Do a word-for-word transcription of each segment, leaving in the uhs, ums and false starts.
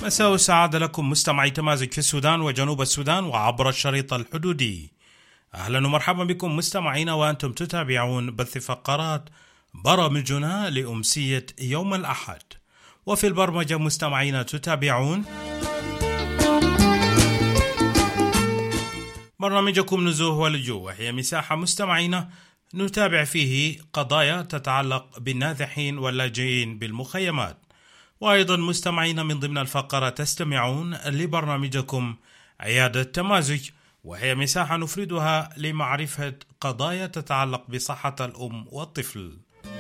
مساء السعادة لكم مستمعي تمازج في السودان وجنوب السودان وعبر الشريط الحدودي. أهلا ومرحبا بكم مستمعينا وأنتم تتابعون بث فقرات برامجنا لأمسية يوم الأحد. وفي البرمجة مستمعينا تتابعون برنامجكم نزوه ولجوء، وهي مساحة مستمعينا نتابع فيه قضايا تتعلق بالنازحين واللاجئين بالمخيمات. وأيضا مستمعين من ضمن الفقرة تستمعون لبرنامجكم عيادة تمازج، وهي مساحة نفردها لمعرفة قضايا تتعلق بصحة الأم والطفل.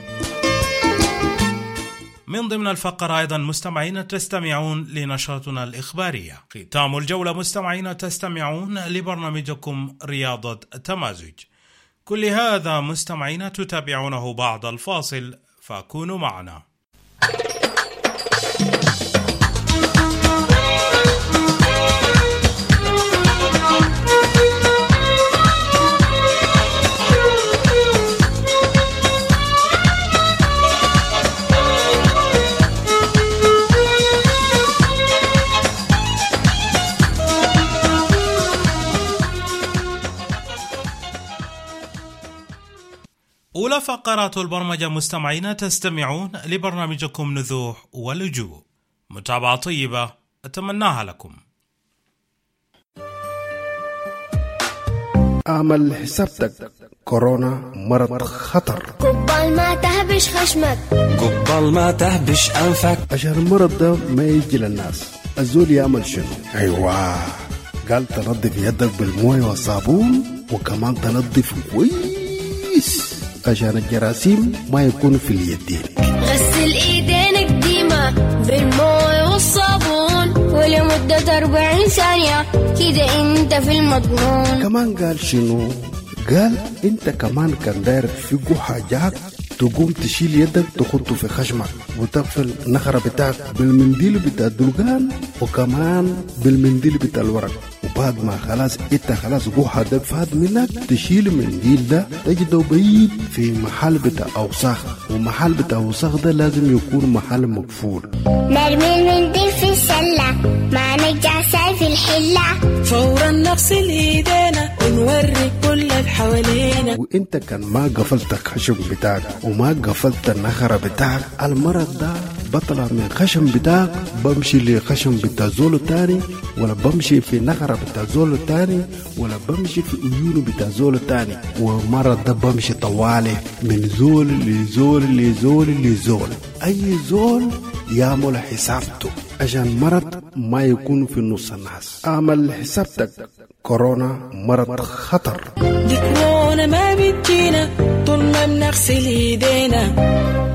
من ضمن الفقرة أيضا مستمعين تستمعون لنشاطنا الإخبارية. ختام الجولة مستمعين تستمعون لبرنامجكم رياضة تمازج. كل هذا مستمعين تتابعونه بعد الفاصل، فكونوا معنا. أولى فقرات البرمجة مستمعين تستمعون لبرنامجكم نزوح ولجوء. متابعة طيبة أتمناها لكم. أعمل حسابتك، كورونا مرض خطر. قبل ما تهبش خشمك، قبل ما تهبش أنفك، عشان المرض ده ما يجي للناس. الزول يعمل شنو؟ أيوة، قال تنظف يدك بالمويه والصابون، وكمان تنظف كويس عشان الجراثيم ما يكون في اليدين. غسل ايدينك ديما بالمويه والصابون ولمدة أربعين ثانية، كده انت في المضمون. كمان قال شنو؟ قال انت كمان كان داير تفقوا حاجات، تقوم تشيل يدك تخطه في خشمك وتقفل نخرة بتاعك بالمنديل بتاع الدلقان وكمان بالمنديل بتاع الورق. وبعد ما خلاص انت خلاص قوحة ده فاد منك، تشيل المنديل ده تجده بعيد في محل بتاع أوساخ، ومحل بتاع أوساخ ده لازم يكون محل مقفول. نرمي المنديل في السلة، ما نجعسها في الحلة، فورا نغسل ايدينا ونوري كل اللي حوالينا. وانت كان ما قفلت الخشم بتاعك وما قفلت النخرة بتاعك، المرض ده بطلع من خشم بتاعك بمشي لخشم بتاع زول تاني، ولا بمشي في نخرة بتاع زول تاني، ولا بمشي في عيونه بتاع زول تاني. والمرض ده بمشي طوالي من زول لزول لزول لزول. اي زول يعمل حسابته عشان مرض ما يكون في نص الناس. اعمل حسابتك، كورونا مرض خطر. دي كورونا ما بتجينا طول ما بنغسل ايدينا.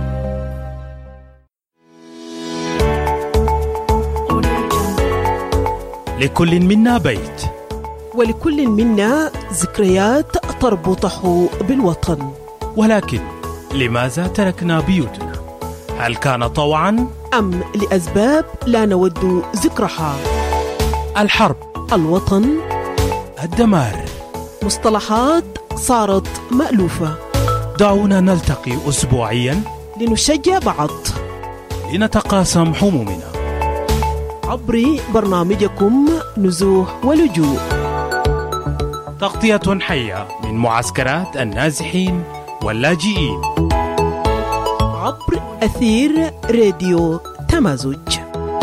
لكل منا بيت، ولكل منا ذكريات تربطه بالوطن. ولكن لماذا تركنا بيوتنا؟ هل كان طوعا أم لأسباب لا نود ذكرها؟ الحرب، الوطن، الدمار، مصطلحات صارت مألوفة. دعونا نلتقي أسبوعيا لنشجع بعض، لنتقاسم همومنا عبر برنامجكم نزوح ولجوء. تغطية حية من معسكرات النازحين واللاجئين عبر أثير راديو تمازج.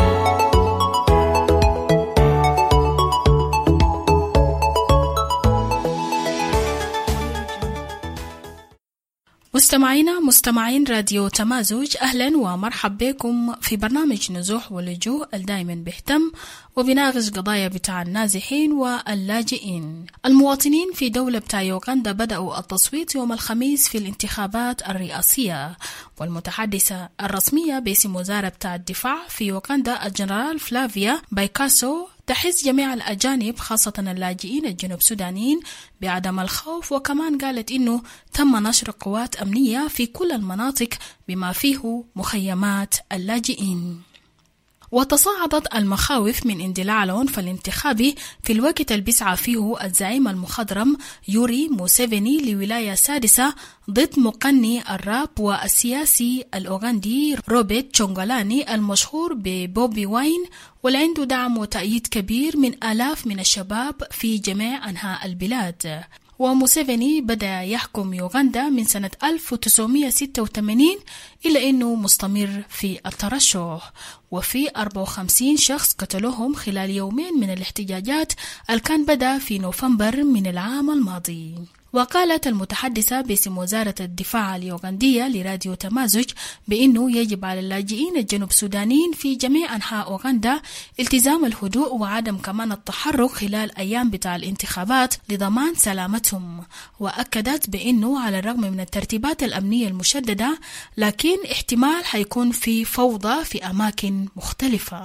مستمعينا مستمعين راديو تمازج، أهلا ومرحب بكم في برنامج نزوح ولجوء الدائما بيهتم وبيناقش قضايا بتاع النازحين واللاجئين. المواطنين في دولة بتاع يوغندا بدأوا التصويت يوم الخميس في الانتخابات الرئاسية، والمتحدثة الرسمية باسم وزارة بتاع الدفاع في يوغندا الجنرال فلافيا بايكاسو تحث جميع الأجانب خاصة اللاجئين الجنوب سودانيين بعدم الخوف، وكمان قالت إنه تم نشر قوات أمنية في كل المناطق بما فيه مخيمات اللاجئين. وتصاعدت المخاوف من اندلاع العنف الانتخابي في الوقت اللي بيسعى فيه الزعيم المخضرم يوري موسيفيني لولاية سادسة ضد مغني الراب والسياسي الأوغندي روبرت تشونغالاني المشهور ببوبي واين، واللي عنده دعم وتأييد كبير من آلاف من الشباب في جميع أنحاء البلاد. وموسيفيني بدأ يحكم يوغندا من سنة ألف وتسعمائة وستة وثمانين إلا أنه مستمر في الترشح، وفي أربعة وخمسين شخص قتلوهم خلال يومين من الاحتجاجات اللي كان بدأ في نوفمبر من العام الماضي. وقالت المتحدثة باسم وزارة الدفاع اليوغندية لراديو تمازج بأنه يجب على اللاجئين الجنوب سودانيين في جميع أنحاء أوغندا التزام الهدوء وعدم كمان التحرك خلال أيام بتاع الانتخابات لضمان سلامتهم. وأكدت بأنه على الرغم من الترتيبات الأمنية المشددة لكن احتمال حيكون في فوضى في أماكن مختلفة.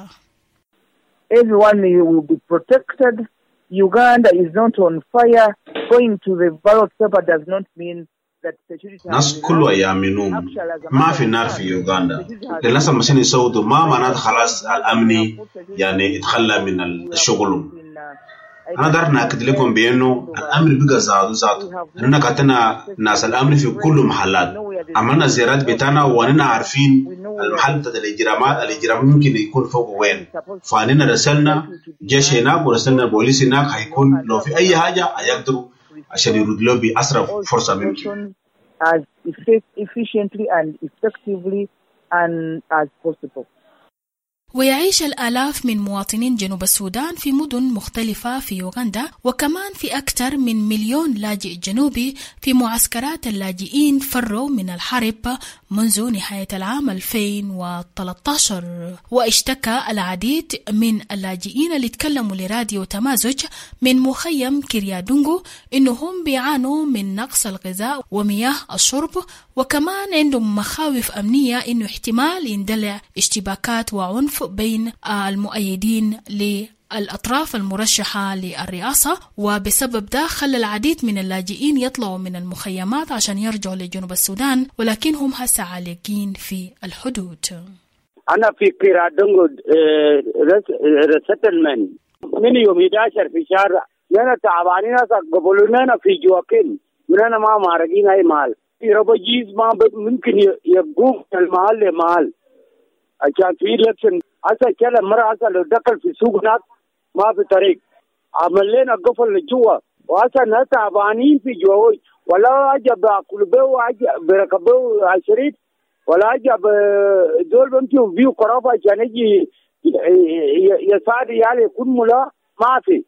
Everyone will be protected. Uganda is not on fire. Going to the ballot paper does not mean that security. ناس كله يأمنون ما في نار في يوغندا. للأسف مشان يسودوا ما معناته خلاص الأمني يعني يتخلى من الشغل. أنا دار نأكد لكم بأنه الأمن بقى زادو زادو. أننا كاتنا ناس الأمن في كل محلات. عملنا زيارات بيتنا وأننا عارفين المحل بتاع الإجرامات الإجرام ممكن يكون فوق وين. فأننا رسلنا جيش هناك ورسلنا بوليس هناك هيكون لو في أي حاجة هيقدروا عشان يردوا بأسرع فرصة ممكن. As efficiently and effectively and as possible. ويعيش الآلاف من مواطنين جنوب السودان في مدن مختلفة في يوغندا، وكمان في أكثر من مليون لاجئ جنوبي في معسكرات اللاجئين فروا من الحرب منذ نهاية العام ألفين وثلاثة عشر. واشتكى العديد من اللاجئين اللي تكلموا لراديو تمازج من مخيم كريادونغو إنهم بيعانوا من نقص الغذاء ومياه الشرب، وكمان عندهم مخاوف أمنية إنه احتمال يندلع اشتباكات وعنف بين المؤيدين للأطراف المرشحة للرئاسة. وبسبب ده خلى العديد من اللاجئين يطلعوا من المخيمات عشان يرجعوا لجنوب السودان، ولكنهم هسه عالقين في الحدود. أنا في كيرادونغو ريسيتلمنت من يوم أحد عشر في شهر أنا تعبانين قبلنا في جواكين من أنا ما مارجين أي مال يربجيز ما ممكن يقوم المحل لمحل عشان في إلكشن. هسه كلام مرة هسه لو دخل في سوق هناك ما في طريق عمل لنا قفل لجوا، وهسه ناس تعبانين في جوا ولا أجب أكل بيو أجب بركبوا عشرين ولا أجب دول بمشوا بيو قرابة عشان يجي يساعد يعني يكون ملا ما في.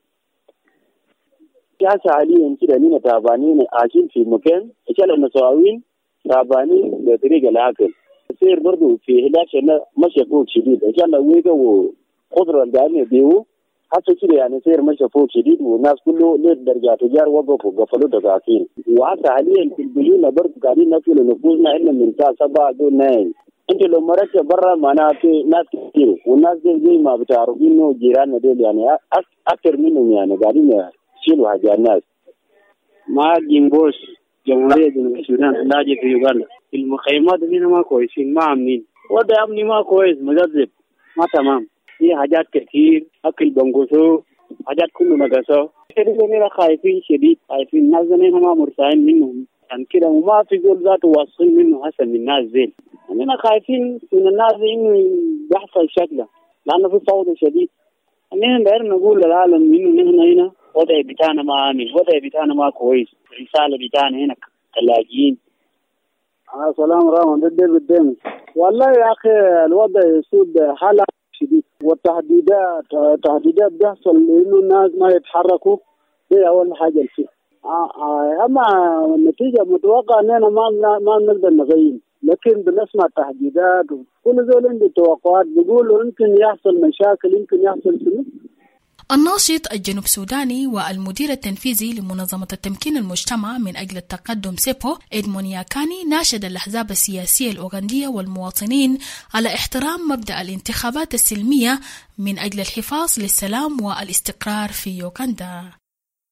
يا سالين كده لينا تعبانين عايشين في مكان عشان المسواوين تعبانين بطريقة الأكل. يصير برضو في هلاك مشي فوق شديد عشان لو ويجوا خضرة الدعم بيو حتى كده يعني يصير مشي فوق شديد والناس كله ليه درجة تجار وقفوا قفلوا دقاقين. وحتى حاليا في البيوت برضو قاعدين نقول نفوسنا إلا من ساعة سبعة دون نايم. أنت لو مرت برا معناته ناس كتير والناس دي زي ما بتعرفوا إنه جيراننا دول يعني أكثر منهم يعني قاعدين يشيلوا حاجة الناس. ما جنبوش جمهورية جنوب السودان لاجئ في يوغندا. المخيمات دي ما كويسين ما عاملين وضع أمني ما كويس مجذب ما تمام. في حاجات كتير أكل بنقصو حاجات كله نقصو. كده خايفين شديد خايفين الناس زين ما مرتاحين منهم عشان كده وما في زول ذات واصلين منه حسن من الناس زين. أننا خايفين من الناس إنه يحصل شكله لأنه في فوضى شديد. أننا داير نقول للعالم إنه نحن هنا وضع بتاعنا ما آمن وضع بتاعنا ما كويس. رسالة بتاعنا هنا كلاجئين. آه سلام رحمة بدي بدي والله يا أخي الوضع يسود حالة شديد والتهديدات تهديدات بيحصل إنه الناس ما يتحركوا دي أول حاجة فيه. آه آه أما النتيجة متوقع أننا ما ما نقدر نغير، لكن بنسمع تهديدات وكل ذول عنده توقعات بيقولوا يمكن يحصل مشاكل يمكن يحصل شنو. الناشط الجنوب سوداني والمدير التنفيذي لمنظمة التمكين المجتمع من أجل التقدم سيبو إدمون ياكاني ناشد الأحزاب السياسية الأوغندية والمواطنين على احترام مبدأ الانتخابات السلمية من أجل الحفاظ للسلام والاستقرار في يوغندا.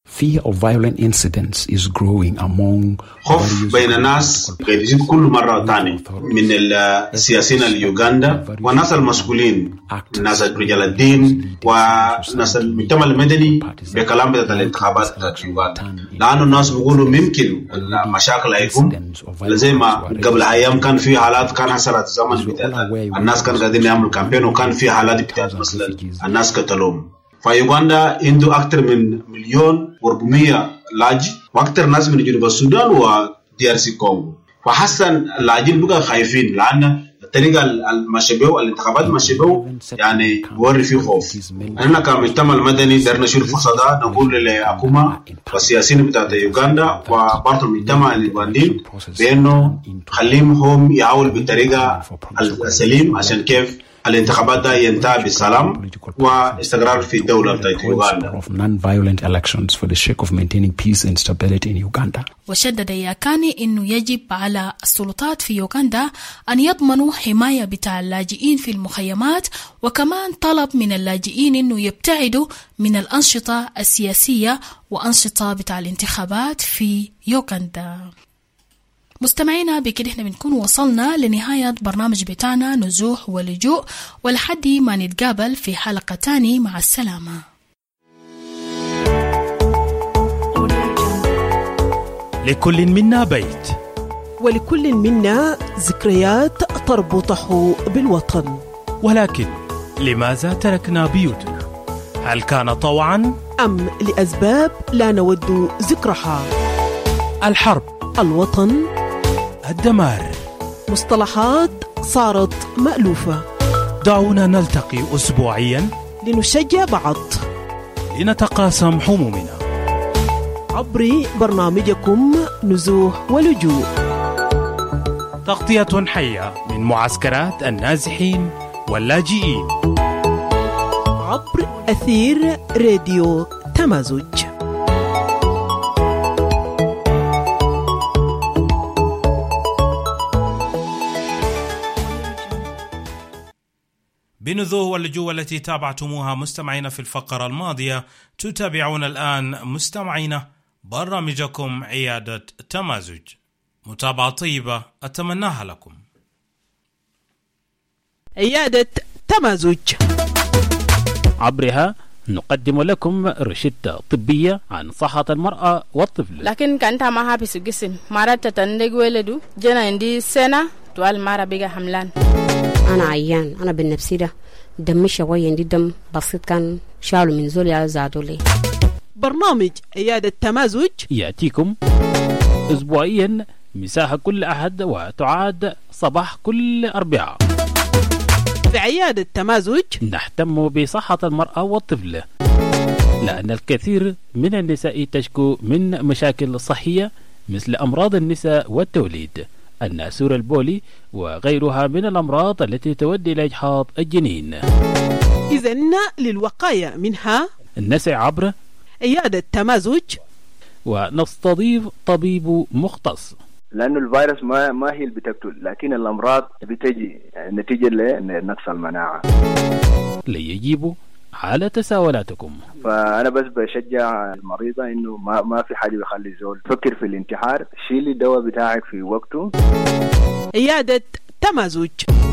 Fear of violent incidents is growing among خوف بين الناس قاعد يزيد كل مرة تاني من السياسيين اليوغندا والناس المسؤولين، الناس رجال الدين والناس المجتمع المدني بكلام بتاع الانتخابات بتاعت يوغندا، لأنه الناس بيقولوا ممكن مشاكل هيكون زي ما قبل أيام كان في حالات كان حصلت زمن بتاع الناس كان قاعدين يعملوا كامبين وكان في حالات بتاعت مثلا الناس قتلوهم. فيوغندا عنده أكثر من مليون وأربعمية لاجئ وأكثر ناس من جنوب السودان ودي آر سي كونغو، فحسن اللاجئين بقى خايفين لأن الطريقة المشابهة الانتخابات المشابهة يعني بوري فيه خوف. أنا كمجتمع المدني درنا نشوف الفرصة ده نقول للحكومة والسياسيين بتاعت يوغندا وبرضه المجتمع اليوغندي بأنه خليهم يحاولوا بالطريقة السليم عشان كيف الانتخابات ده ينتهي بالسلام واستقرار في الدولة بتاعت يوغندا. non-violent elections for the sake of maintaining peace and stability in Uganda. وشدد ياكاني إنه يجب على السلطات في يوغندا أن يضمنوا حماية بتاع اللاجئين في المخيمات، وكمان طلب من اللاجئين إنه يبتعدوا من الأنشطة السياسية وأنشطة بتاع الانتخابات في يوغندا. مستمعينا، بكده احنا بنكون وصلنا لنهاية برنامج بتاعنا نزوح ولجوء، ولحد ما نتقابل في حلقة تاني، مع السلامة. لكل منا بيت، ولكل منا ذكريات تربطه بالوطن، ولكن لماذا تركنا بيوتنا؟ هل كان طوعا أم لأسباب لا نود ذكرها؟ الحرب، الوطن، الدمار، مصطلحات صارت مألوفة. دعونا نلتقي أسبوعيا لنشجع بعض، لنتقاسم همومنا عبر برنامجكم نزوح ولجوء، تغطية حية من معسكرات النازحين واللاجئين عبر أثير راديو تمازج. بنذوح واللجوء التي تابعتموها مستمعين في الفقرة الماضية، تتابعون الآن مستمعين برنامجكم عيادة تمازج. متابعة طيبة أتمناها لكم. عيادة تمازج، عبرها نقدم لكم روشتة طبية عن صحة المرأة والطفل. لكن كانت ما هابس الجسم مرات تندق ولدو جنا عندي سنة طوال مرة بيجا حملان. أنا عيان، أنا بالنفسي ده دمي شوية، عندي دم بسيط كان شالوا من زولي زادوا لي. برنامج عيادة تمازج يأتيكم أسبوعيا مساحة كل أحد، وتعاد صباح كل أربعاء. في عيادة تمازج نهتم بصحة المرأة والطفل، لأن الكثير من النساء تشكو من مشاكل صحية مثل أمراض النساء والتوليد، الناسور البولي، وغيرها من الأمراض التي تؤدي إلى إجهاض الجنين. إذن للوقاية منها نسعى عبر عيادة تمازج، ونستضيف طبيب مختص، لأنه الفيروس ما ما هي اللي بتقتل، لكن الأمراض بتجي نتيجة لنقص المناعة. ليجيبوا على تساؤلاتكم. فأنا بس بشجع المريضة إنه ما ما في حاجة بيخلي الزول فكر في الانتحار، شيلي الدواء بتاعك في وقته. عيادة تمازج.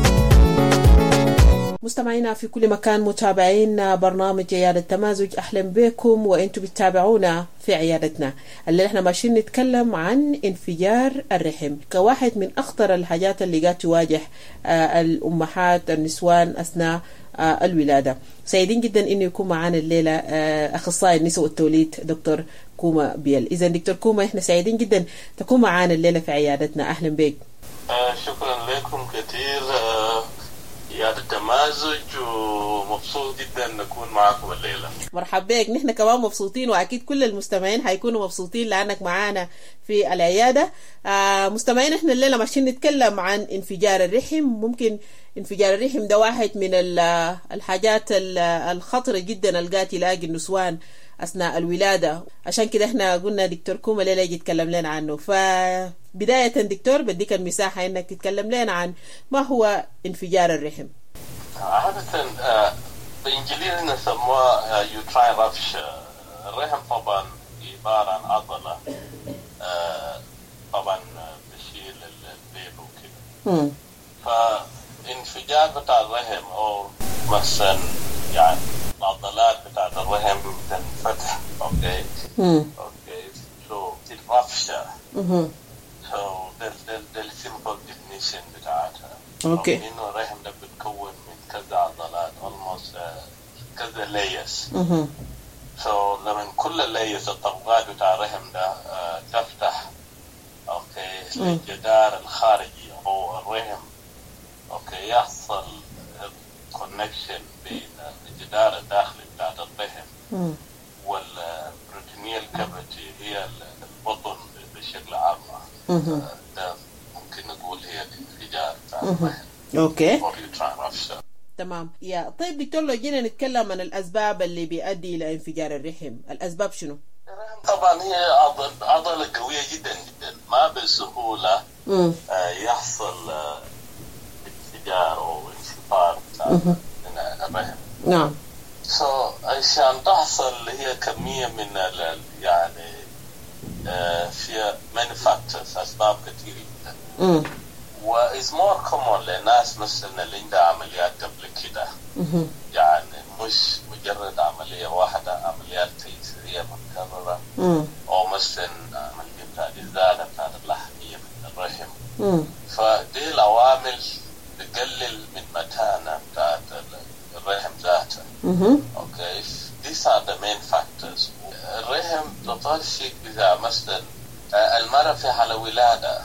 مستمعينا في كل مكان، متابعين برنامج عيادة تمازج، أهلا بكم وأنتم بتتابعونا في عيادتنا. اللي احنا ماشيين نتكلم عن انفجار الرحم كواحد من أخطر الحاجات اللي قاعد تواجه آه الأمهات النسوان أثناء آه الولادة. سعيدين جدا إنه يكون معانا الليلة آه أخصائي النساء والتوليد دكتور كوما بيل. إذا دكتور كوما، احنا سعيدين جدا تكون معانا الليلة في عيادتنا، أهلا بك. آه شكرا لكم كثير آه عيادة تمازج، ومبسوط جدا نكون معكم الليلة. مرحبا بك، نحن كمان مبسوطين، وأكيد كل المستمعين هيكونوا مبسوطين لأنك معانا في العيادة. آه مستمعين، احنا الليلة ماشيين نتكلم عن انفجار الرحم. ممكن انفجار الرحم ده واحد من الحاجات الخطرة جدا اللي تلاقي النسوان أثناء الولادة، عشان كده احنا قلنا دكتور كوما ليلة يجي يتكلم لنا عنه. فبداية دكتور بديك المساحة انك تتكلم لنا عن ما هو انفجار الرحم. عادة بالإنجليزي نسموها يوتراين رابشر. الرحم طبعا عبارة عن عضلة آه طبعا بشيل البيبي وكده. فانفجار بتاع الرحم أو مثلا يعني العضلات بتاع الرحم تنفتح. أوكي أوكي so الرفشة. so ده ده ده السيمبل ديفينيشن بتاعتها. أوكي. إنه الرحم ده بتكون من كذا عضلات almost uh, كذا layers. so لما كل layers الطبقات بتاع الرحم ده uh, تفتح أوكي الجدار الخارجي أو الرحم أوكي يحصل connection بين الجدار الداخلي بتاع الرحم والبروتينيال كافيتي هي البطن بشكل عام. ده ممكن نقول هي الانفجار بتاع الرحم. اوكي رفشة. تمام. يا طيب دكتور لو جينا نتكلم عن الأسباب اللي بيؤدي إلى انفجار الرحم، الأسباب شنو؟ طبعا هي عضلة قوية جدا جدا ما بسهولة آه يحصل آه انفجار أو انفجار من الرحم. نعم. so عشان تحصل هي كمية من ال يعني آه في many factors أسباب كثيرة جدا. و is more common للناس مثلا اللي عندها عمليات قبل كده. يعني مش مجرد عملية واحدة، عمليات تيسيرية مكررة أو مثلا عملية بتاعت إزالة بتاعت اللحمية من الرحم. فدي العوامل بتقلل من متانة بتاعت الرحم ذاته. أوكي these are the main factors. الرحم تطرشق إذا مثلا المرأة في حالة ولادة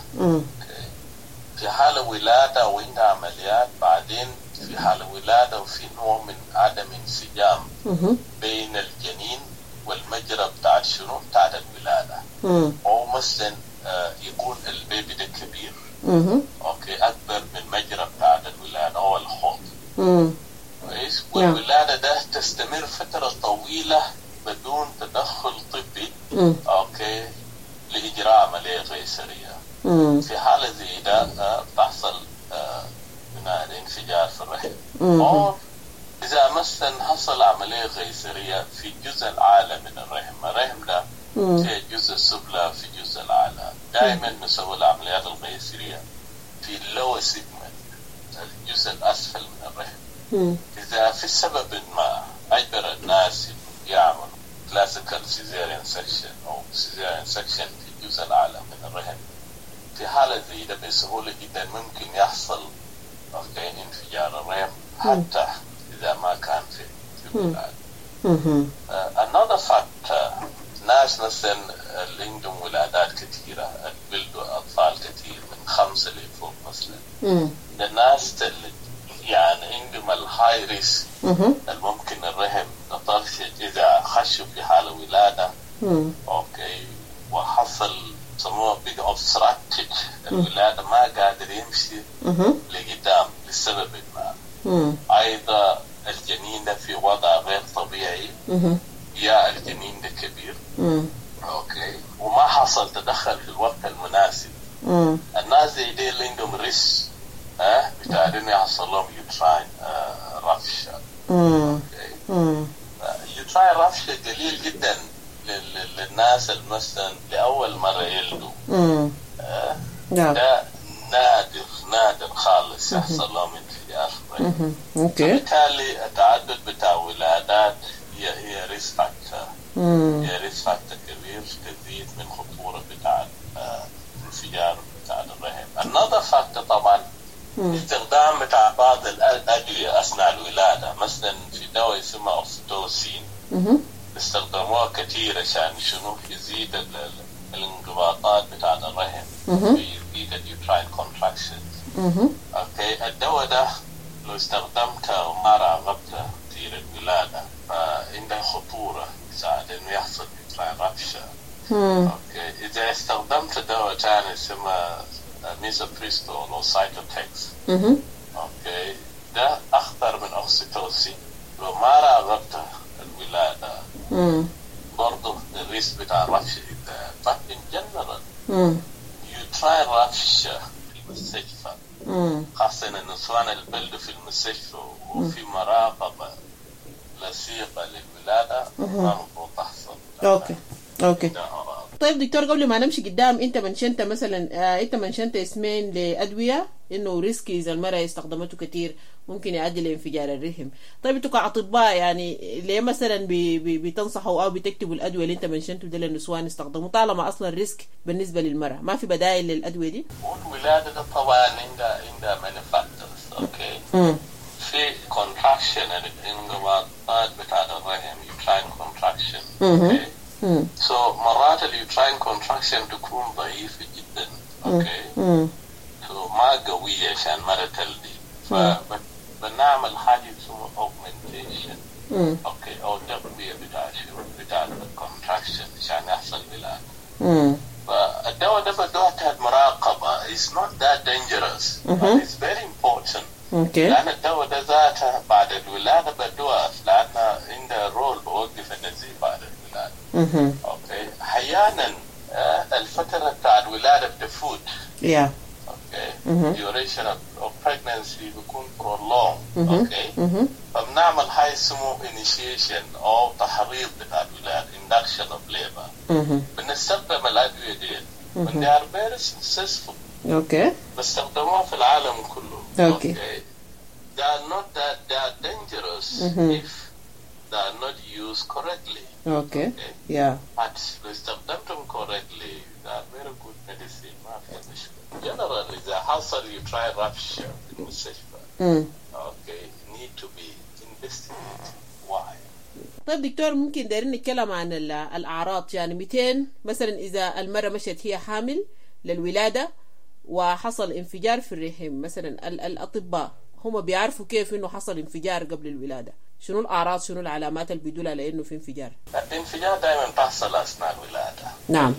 في حالة ولادة وعندها عمليات بعدين في حالة ولادة وفي نوع من عدم انسجام بين الجنين والمجرى بتاعت شنو بتاعت الولادة. أو مثلا يكون البيبي ده كبير أوكي أكبر من مجرى بتاعت الولادة أو الحوض كويس والولادة ده تستمر فترة طويلة بدون تدخل طبي أوكي لإجراء عملية قيصرية. في حالة زي ده بتحصل من الانفجار في الرحم. أو إذا مثلا حصل عملية قيصرية في جزء الأعلى من الرحم، الرحم ده في جزء السفلى في جزء الأعلى. دائما نسوي العمليات القيصرية في اللور سيجمنت الجزء الأسفل من الرحم. إذا في سبب ما أجبر الناس يعملوا كلاسيكال سيزيريان سكشن أو سيزيريان سكشن في الجزء الأعلى من الرحم، في حالة زي ده بسهولة جدا ممكن يحصل أوكي انفجار الرحم حتى إذا ما كان في في الولادة. another factor ناس مثلا اللي عندهم ولادات كثيرة بيلدوا أطفال كثير من خمسة لفوق مثلا. الناس اللي يعني عندهم الهاي ريسك الممكن الرحم تطرشق إذا خشوا في حالة ولادة أوكي وحصل سموه بيج اوبستراكتد الولادة ما قادر يمشي لقدام لسبب ما. أيضا الجنين ده في وضع غير طبيعي يا الجنين ده كبير أوكي وما حصل تدخل في الوقت المناسب. الناس زي دي اللي عندهم ريس ها بتاعدين يحصل لهم يوتراين رفشة. يوتراين رفشة قليل جدا للناس مثلا لأول مرة يلدوا. آه ده نادر نادر خالص يحصل لهم انفجار. وبالتالي التعدد بتاع ولادات هي هي ريسك فاكتور هي ريسك فاكتور كبير تزيد من خطورة بتاع انفجار بتاع الرحم. another factor طبعا استخدام بتاع بعض الأدوية أثناء الولادة. مثلا في دواء يسمى أوكسيتوسين استخدموها كثير عشان شنو يزيد الانقباضات بتاع الرحم يزيد اليوتراين كونتراكشنز. اوكي الدواء ده لو استخدمته وما راقبته كثير الولادة فعنده خطورة يساعد انه يحصل يوتراين رابشة. اوكي اذا استخدمت دواء ثاني اسمه ميزوبريستول او سايتوتكس اوكي ده اخطر من اوكسيتوسين. لو ما راقبته الولادة برضو الريسك بتاع الرفشة ده. but in general you try رفشة في المستشفى خاصة النسوان اللي بلدوا في المستشفى وفي مراقبة لصيقة للولادة ما مفروض تحصل. اوكي اوكي. طيب دكتور، قبل ما نمشي قدام، انت منشنت مثلا آه انت منشنت اسمين لادويه انه ريسكي اذا المراه استخدمته كثير ممكن يؤدي لانفجار الرحم. طيب انتوا كاطباء يعني ليه مثلا بي بي بتنصحوا او بتكتبوا الادويه اللي انت منشنتوا دي للنسوان يستخدموا طالما اصلا الريسك بالنسبه للمراه؟ ما في بدائل للادويه دي؟ والولاده ده طبعا عندها عندها مانيفاكتورز. اوكي. امم في كونتراكشن الانقباضات بتاع الرحم يوتراين كونتراكشن. اوكي. سو so, مرات اليوتراين كونتراكشن تكون ضعيفه جدا. اوكي. امم so, ما قويه عشان مرة تلدي، فبنعمل حاجه اسمها اوجمنتيشن. اوكي، او تقويه بتاع شو بتاع الكونتراكشن عشان يحصل ولاده. امم فالدواء ده بدوه تحت مراقبه. it's not that dangerous but it's very important. اوكي. لأن الدواء ده ذاته بعد الولادة بدوه لأن عنده رول بوقف النزيف بعد الولادة. اها. اوكي. أحيانا الفترة بتاع الولادة بتفوت. yeah. اوكي. duration of, of pregnancy بيكون prolonged. اوكي. فبنعمل حاجة اسمه initiation أو تحريض بتاع الولادة induction of labor. بنستخدم الأدوية دي and they are very successful. اوكي. بستخدموها في العالم كله. اوكي. okay. They are not that they are dangerous mm-hmm. if they are not used correctly. Okay. okay. Yeah. But if استخدمتم correctly, they are very good medicine. ما في مشكلة. Generally, إذا حصل you try rupture في المستشفى. Mm. Okay. Need to be investigated. Why? طيب دكتور، ممكن دايرين نتكلم عن الأعراض، يعني مئتين مثلا إذا المرة مشت هي حامل للولادة وحصل انفجار في الرحم مثلا، الأطباء هم بيعرفوا كيف إنه حصل انفجار قبل الولادة؟ شنو الأعراض، شنو العلامات اللي بيدل على إنه في انفجار؟ الانفجار دائما تحصل أثناء الولادة. نعم.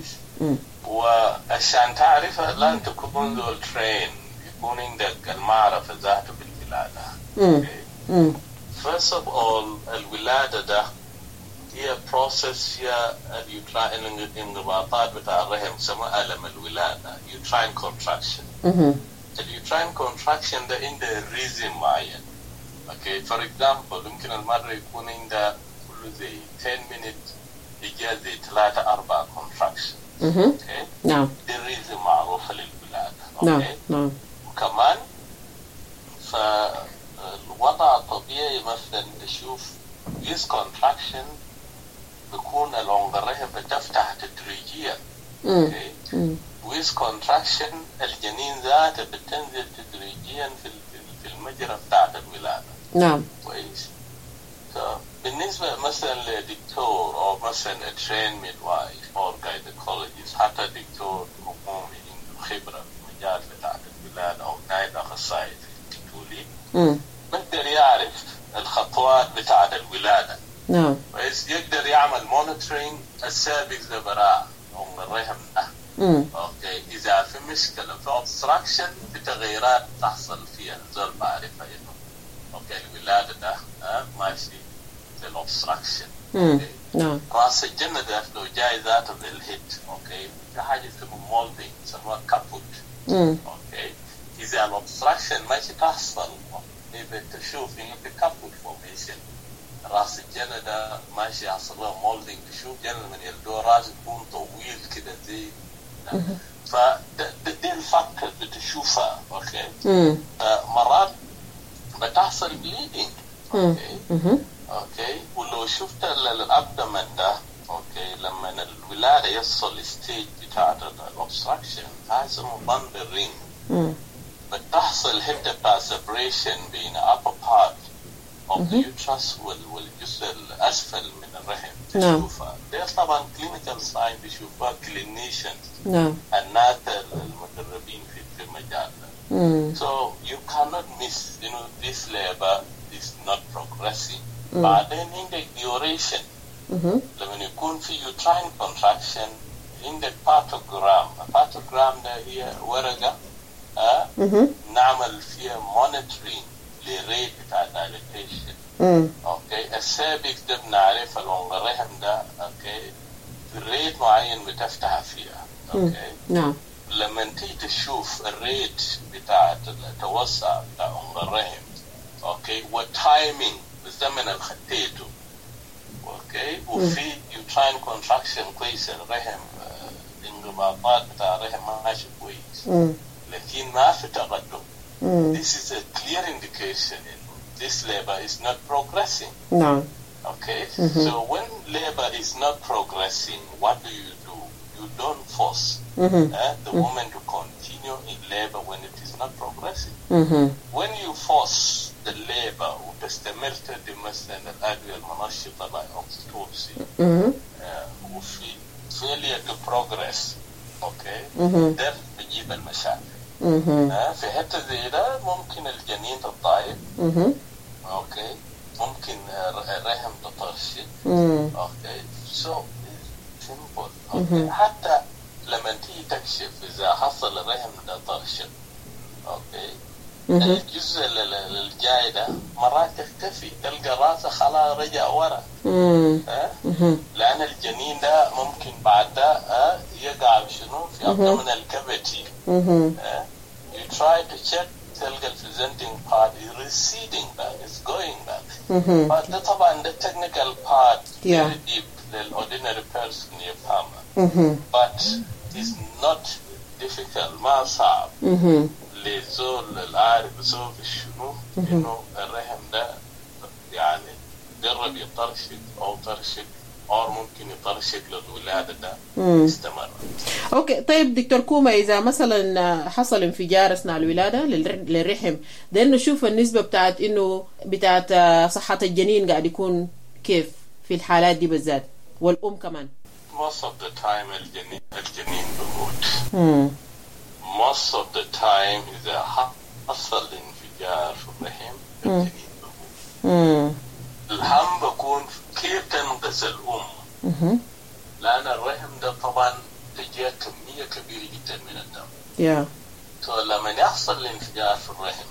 وعشان تعرف لازم تكون ذو الترين، يكون عندك المعرفة ذاته بالولادة. امم First of all الولادة ده هي بروسيس فيها الانقباضات بتاع الرحم يسموها ألم الولادة uterine contraction. اليوتراين كونتراكشن ده عنده ريزم معين. اوكي. فور اكزامبل يمكن المرة يكون عنده كله زي ten minutes يجي زي ثلاثة أربعة كونتراكشن. اوكي. نعم. دي ريزم معروفة للولادة. نعم. نعم. وكمان فالوضع الطبيعي مثلا تشوف this contraction بيكون العنق الرحم بتفتح تدريجيا. اوكي. with contraction الجنين ذاته بتنزل تدريجيا في في المجرى بتاعت الولادة. نعم. كويس. بالنسبة مثلا لدكتور أو مثلا trained midwife أو gynecologist، حتى دكتور عمومي عنده خبرة في المجال بتاعت الولادة أو نائب أخصائي في التوليد، بقدر يعرف الخطوات بتاعت الولادة. نعم. كويس. يقدر يعمل monitoring السابق لبراء أو الرحم ده. مم. اوكي. اذا في مشكله في اوبستراكشن في تغيرات تحصل فيها زول بعرفها انه اوكي الولاده ده أه؟ ماشي في الاوبستراكشن. اوكي. نعم. راس الجنه ده لو جاي ذاته بالهيد اوكي في حاجه اسمها مولدينج يسموها كابوت. اوكي. اذا الاوبستراكشن ماشي تحصل اوكي بتشوف انه في كابوت فورميشن. راس الجنه ده ماشي يحصل له مولدينج، تشوف جنه من يلدو راس يكون طويل كده زي فدي الفاكتور بتشوفها. اوكي. مرات بتحصل بليدنج. اوكي. اوكي. ولو شفت الابدمن ده اوكي لما الولاده يصل ستيج بتاعت الاوبستراكشن هاي اسمه باندل رينج. بتحصل حته بتاع سيبريشن بين upper part of the uterus والجزء الاسفل من الرحم تشوفها. ده طبعا كلينيكال ساين بيشوفها كلينيشن. نعم. الناس المدربين في في المجال ده. So you cannot miss you know this labor is not progressing. بعدين عندك duration. لما يكون في uterine contraction عندك باتوجرام. الباتوجرام ده هي ورقة أه؟ نعمل فيها monitoring للريت بتاع dilatation. اوكي. السابق ده بنعرف العنق الرحم ده اوكي الريت معين بتفتح فيها. اوكي. نعم. لما تيجي تشوف الريت بتاع التوسع بتاع عنق الرحم اوكي والتايمينج بالزمن اللي خديته اوكي وفي يوتراين كونتراكشن كويس الرحم انقباضات بتاع الرحم ماشي كويس لكن ما في تقدم. This is a clear indication this labor is not progressing. No. Okay, mm-hmm. So when labor is not progressing, what do you do? You don't force mm-hmm. uh, the mm-hmm. woman to continue in labor when it is not progressing. Mm-hmm. When you force the labor وتستمر تدي مثلا الأدوية المنشطة by oxytocin mm-hmm. uh, وفي failure to progress, okay, mm-hmm. ده بيجيب المشاكل. mm-hmm. uh, في حتة زي ده ممكن الجنين تضعف. mm-hmm. okay, ممكن الرحم تطرشق. mm-hmm. okay, so simple. okay. mm-hmm. حتى لما تيجي تكشف إذا حصل الرحم ده طرشق okay. mm-hmm. الجزء الجاي ده مرات تختفي تلقى راسه خلاص رجع ورا. mm-hmm. لأن الجنين ده ممكن بعد ده يقع شنو في abdominal cavity. you try to check تلقى ال presenting part is receding back, is going back. mm-hmm. but ده طبعا the technical part yeah. very deep للordinary person يفهمها. mm-hmm. but it's not difficult ما صعب. mm-hmm. لزول العارف يسوي شنو إنه الرحم ده يعني جرب يطرشق أو طرشق أو ممكن يطرشق للولادة ده يستمر. أوكي طيب دكتور كوما إذا مثلا حصل انفجار أثناء الولادة للرحم ده نشوف النسبة بتاعت إنه بتاعت صحة الجنين قاعد يكون كيف في الحالات دي بالذات والأم كمان. most of the time الجنين الجنين بموت. مم. most of the time إذا حصل انفجار في الرحم الجنين بموت. الهم بكون كيف تنقذ الأم. لأن الرحم ده طبعا تجيه كمية كبيرة جدا من الدم. yeah. so لما يحصل الانفجار في الرحم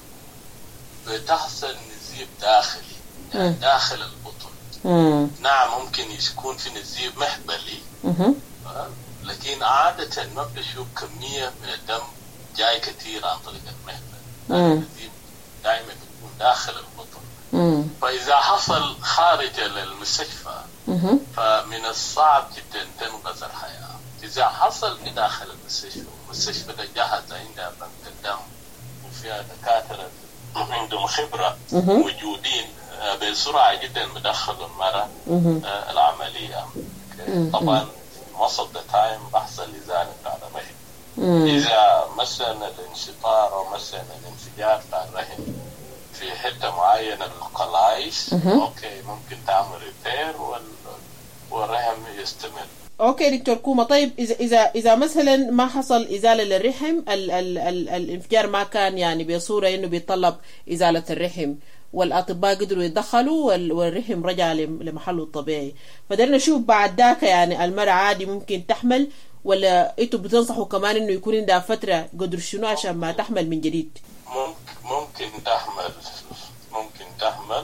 بتحصل نزيف داخلي يعني mm. داخل البطن. mm. نعم ممكن يكون في نزيف محبلي mm-hmm. لكن عادة ما بتشوف كمية من الدم جاي كثير عن طريق المحبل. mm. النزيف دائما يكون داخل البطن. mm. فإذا حصل خارج المستشفى mm-hmm. فمن الصعب جدا تنقذ الحياة. إذا حصل في داخل المستشفى المستشفى ده جاهز عندها بنك الدم وفيها دكاترة عندهم خبرة mm-hmm. موجودين بسرعة جدا بدخلوا المرأة mm-hmm. العملية. mm-hmm. طبعا most of the time بحصل إزالة على الرحم. mm. إذا مثلا الانشطار أو مثلا الانفجار بتاع الرحم في حتة معينة للقلايش mm-hmm. أوكي ممكن تعمل ريبير والرحم يستمر. اوكي دكتور كوما طيب اذا اذا اذا مثلا ما حصل ازاله للرحم ال ال ال الانفجار ما كان يعني بصوره انه بيتطلب ازاله الرحم والاطباء قدروا يتدخلوا والرحم رجع لمحله الطبيعي فدرنا نشوف بعد ذاك يعني المرأة عادي ممكن تحمل ولا انتوا بتنصحوا كمان انه يكون عندها فتره قدر شنو عشان ما تحمل من جديد؟ ممكن ممكن تحمل ممكن تحمل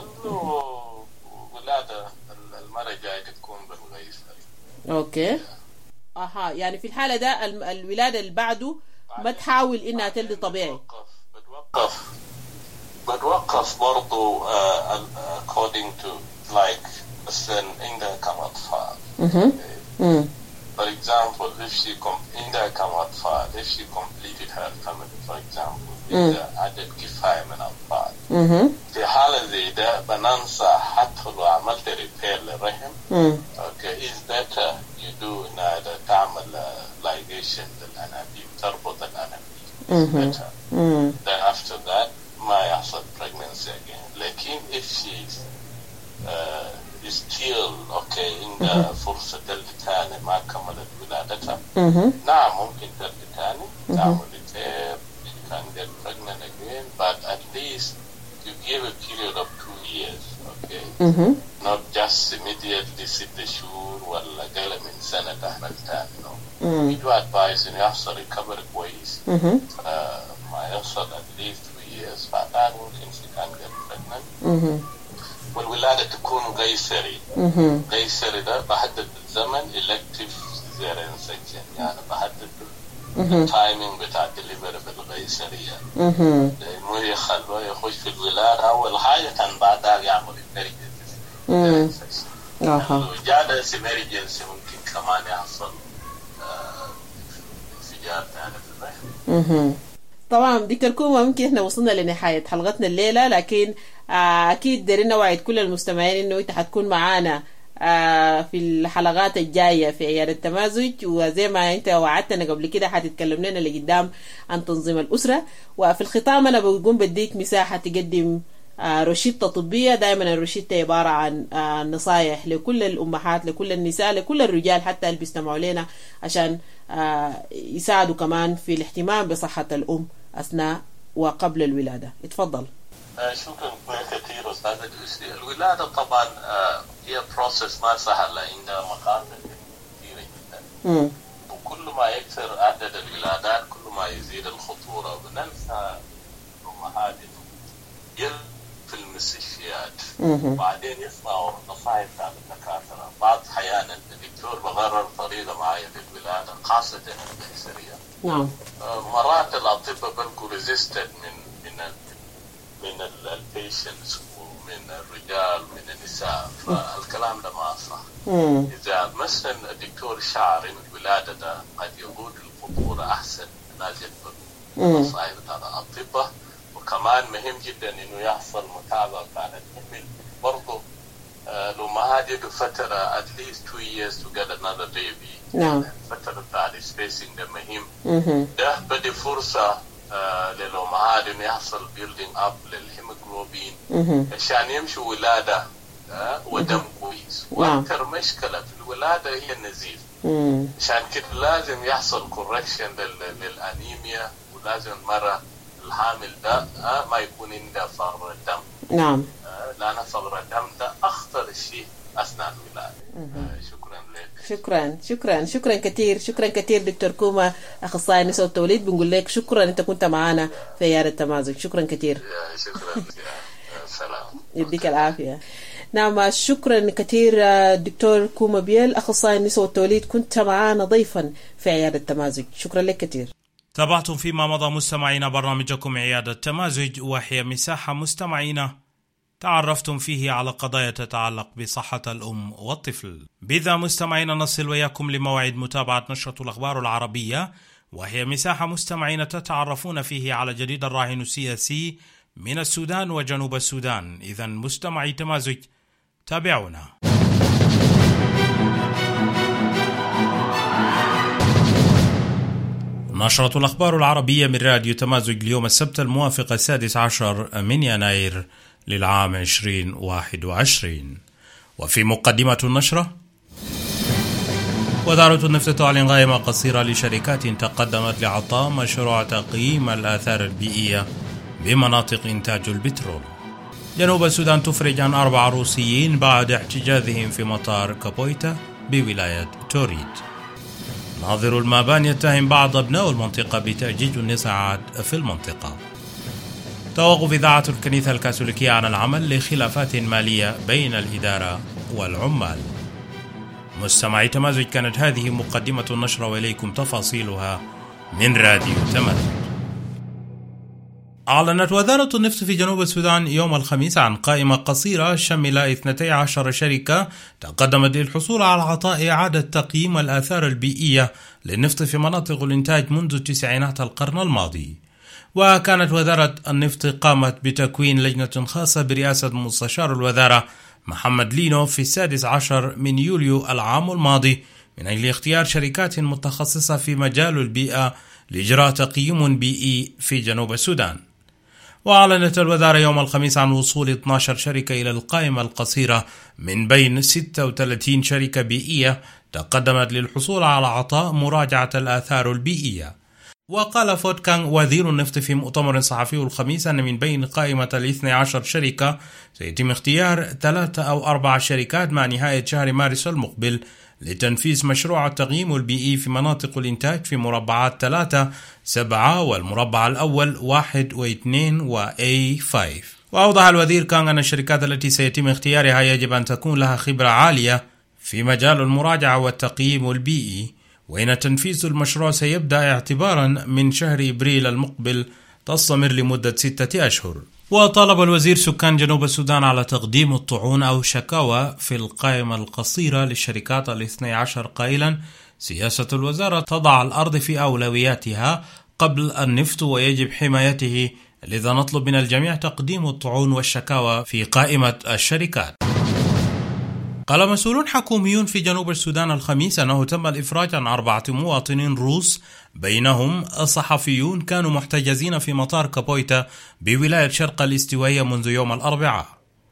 وولادة المرأة جاية تكون بالغيث. اوكي اها يعني في الحاله ده الولاده اللي بعده ما تحاول انها تلد طبيعي. بتوقف بتوقف برضو uh, according to like مثلا عندها كم اطفال. اها for example if she com- عندها كم اطفال if she completed her family for example إذا عدد كفاية من اطفال في حالة زي ده بننصح حتى لو عملت ريبير للرحم okay is better you do إنها تعمل ligation للأنابيب تربط الأنابيب is better then after that ما يحصل pregnancy again. لكن if she uh, is still okay عندها فرصة تلد تاني ما كملت ولادتها نعم ممكن تلد تاني تعمل ريبير you can get pregnant again but at least you give a period of two years okay mm-hmm. not just immediately ست شهور ولا قل من سنة تحمل تاني no mm. we do advise إنه يحصل recover كويس mm-hmm. uh, ما يحصل at least two years بعدين ممكن she can get pregnant mm-hmm. والولادة تكون قيصري mm-hmm. قيصري ده بحدد الزمن elective cesarean section يعني بحدد التايمينج بتاع الدليفري بالقيصرية مو يخلوه يخش في الولادة أول حاجة كان بعدها يعمل البريد اها جادس emergency ممكن كمان يحصل انفجار ثاني في الرحم. اها طبعا دكتور كوما، ممكن احنا وصلنا لنهاية حلقتنا الليلة، لكن آه اكيد دارين نوعد كل المستمعين انه انت حتكون معانا آه في الحلقات الجاية في عيادة التمازج، وزي ما انت وعدتنا قبل كده حتتكلم لنا لقدام عن تنظيم الأسرة. وفي الختام انا بقوم بديك مساحة تقدم آه روشتة طبية. دائما الروشتة عبارة عن آه نصايح لكل الأمهات، لكل النساء، لكل الرجال حتى اللي بيستمعوا لنا، عشان آه يساعدوا كمان في الاهتمام بصحة الأم أثناء وقبل الولادة. اتفضل. آه شكرا كثير أستاذ الأسري. الولادة طبعا آه هي بروسيس ما سهلة، عندها مخاطر كثيرة جدا. مم. وكل ما يكثر عدد الولادات كل ما يزيد الخطورة. بننسى الأمهات في المستشفيات وبعدين يسمعوا نصائح بتاع الدكاترة. بعض أحيانا الدكتور بغرر طريقة معينة للولادة خاصة القيصرية. نعم. مرات الأطباء بلقوا ريزيستد من من ال من البيشنتس ومن الرجال ومن النساء، فالكلام ده ما صح. إذا مثلا الدكتور شعر إن الولادة ده قد يقود الخطورة أحسن الناس يقبلوا نصائح بتاع الأطباء. وكمان مهم جدا انه يحصل متابعه بتاع الحمل برضه. الامهات يدوا فتره at least two years to get another baby. نعم. فتره بتاع السبيسنج ده مهم. ده بدي فرصه آه للامهات انه يحصل building up للهيموجلوبين عشان يمشوا ولاده آه ودم كويس. واكثر مشكله في الولاده هي النزيف. عشان كده لازم يحصل كوركشن للانيميا، ولازم المراه الحامل ده آه ما يكون عنده فقر الدم. نعم. آه لأن فقر الدم ده أخطر شيء أثناء الولادة. آه شكرا لك. شكرا شكرا شكرا كثير شكرا كثير دكتور كوما، أخصائي النساء والتوليد. بنقول لك شكرا أنت كنت معنا في عيادة التمازج. شكرا كثير. شكرا. سلام. يديك العافية. نعم شكرا كثير دكتور كوما بيل، أخصائي النساء والتوليد، كنت معنا ضيفا في عيادة التمازج. شكرا لك كثير. تابعتم فيما مضى مستمعينا برنامجكم عيادة التمازج، وهي مساحة مستمعينا تعرفتم فيه على قضايا تتعلق بصحة الأم والطفل. بذا مستمعينا نصل وياكم لموعد متابعة نشرة الأخبار العربية، وهي مساحة مستمعينا تتعرفون فيه على جديد الراهن السياسي من السودان وجنوب السودان. إذن مستمعي تمازج تابعونا. نشرة الأخبار العربية من راديو تمازج اليوم السبت الموافق السادس عشر من يناير للعام عشرين واحد وعشرين. وفي مقدمة النشرة: وزارة النفط تعلن قائمة قصيرة لشركات تقدمت لعطاء مشروع تقييم الآثار البيئية بمناطق إنتاج البترول. جنوب السودان تفرج عن أربع روسيين بعد احتجازهم في مطار كابويتا بولاية توريد. ناظر المابان يتهم بعض أبناء المنطقة بتأجيج النزاعات في المنطقة. توقف إذاعة الكنيسة الكاثوليكية عن العمل لخلافات مالية بين الإدارة والعمال. مستمعي تمازج، كانت هذه مقدمة النشرة وإليكم تفاصيلها من راديو تمازج. أعلنت وزارة النفط في جنوب السودان يوم الخميس عن قائمة قصيرة شمل اثنتي عشر شركة تقدمت للحصول على عطاء إعادة تقييم الآثار البيئية للنفط في مناطق الإنتاج منذ تسعينات القرن الماضي. وكانت وزارة النفط قامت بتكوين لجنة خاصة برئاسة مستشار الوزارة محمد لينو في السادس عشر من يوليو العام الماضي من أجل اختيار شركات متخصصة في مجال البيئة لإجراء تقييم بيئي في جنوب السودان. وأعلنت الوزارة يوم الخميس عن وصول اثنتي عشرة شركة إلى القائمة القصيرة من بين ستة وثلاثين شركة بيئية تقدمت للحصول على عطاء مراجعة الآثار البيئية. وقال فوتكانغ وزير النفط في مؤتمر صحفي الخميس أن من بين قائمة الاثني عشر شركة سيتم اختيار ثلاثة أو أربع شركات مع نهاية شهر مارس المقبل لتنفيذ مشروع التقييم البيئي في مناطق الإنتاج في مربعات ثلاثة سبعة والمربع الأول واحد واثنين و إيه خمسة. وأوضح الوزير كان أن الشركات التي سيتم اختيارها يجب أن تكون لها خبرة عالية في مجال المراجعة والتقييم البيئي، وإن تنفيذ المشروع سيبدأ اعتبارا من شهر إبريل المقبل تستمر لمدة ستة أشهر. وطالب الوزير سكان جنوب السودان على تقديم الطعون أو شكاوى في القائمة القصيرة للشركات الاثني عشر قائلا: سياسة الوزارة تضع الأرض في أولوياتها قبل النفط ويجب حمايته، لذا نطلب من الجميع تقديم الطعون والشكاوى في قائمة الشركات. قال مسؤولون حكوميون في جنوب السودان الخميس أنه تم الإفراج عن أربعة مواطنين روس بينهم صحفيون كانوا محتجزين في مطار كابويتا بولاية شرق الاستوائية منذ يوم الأربعاء.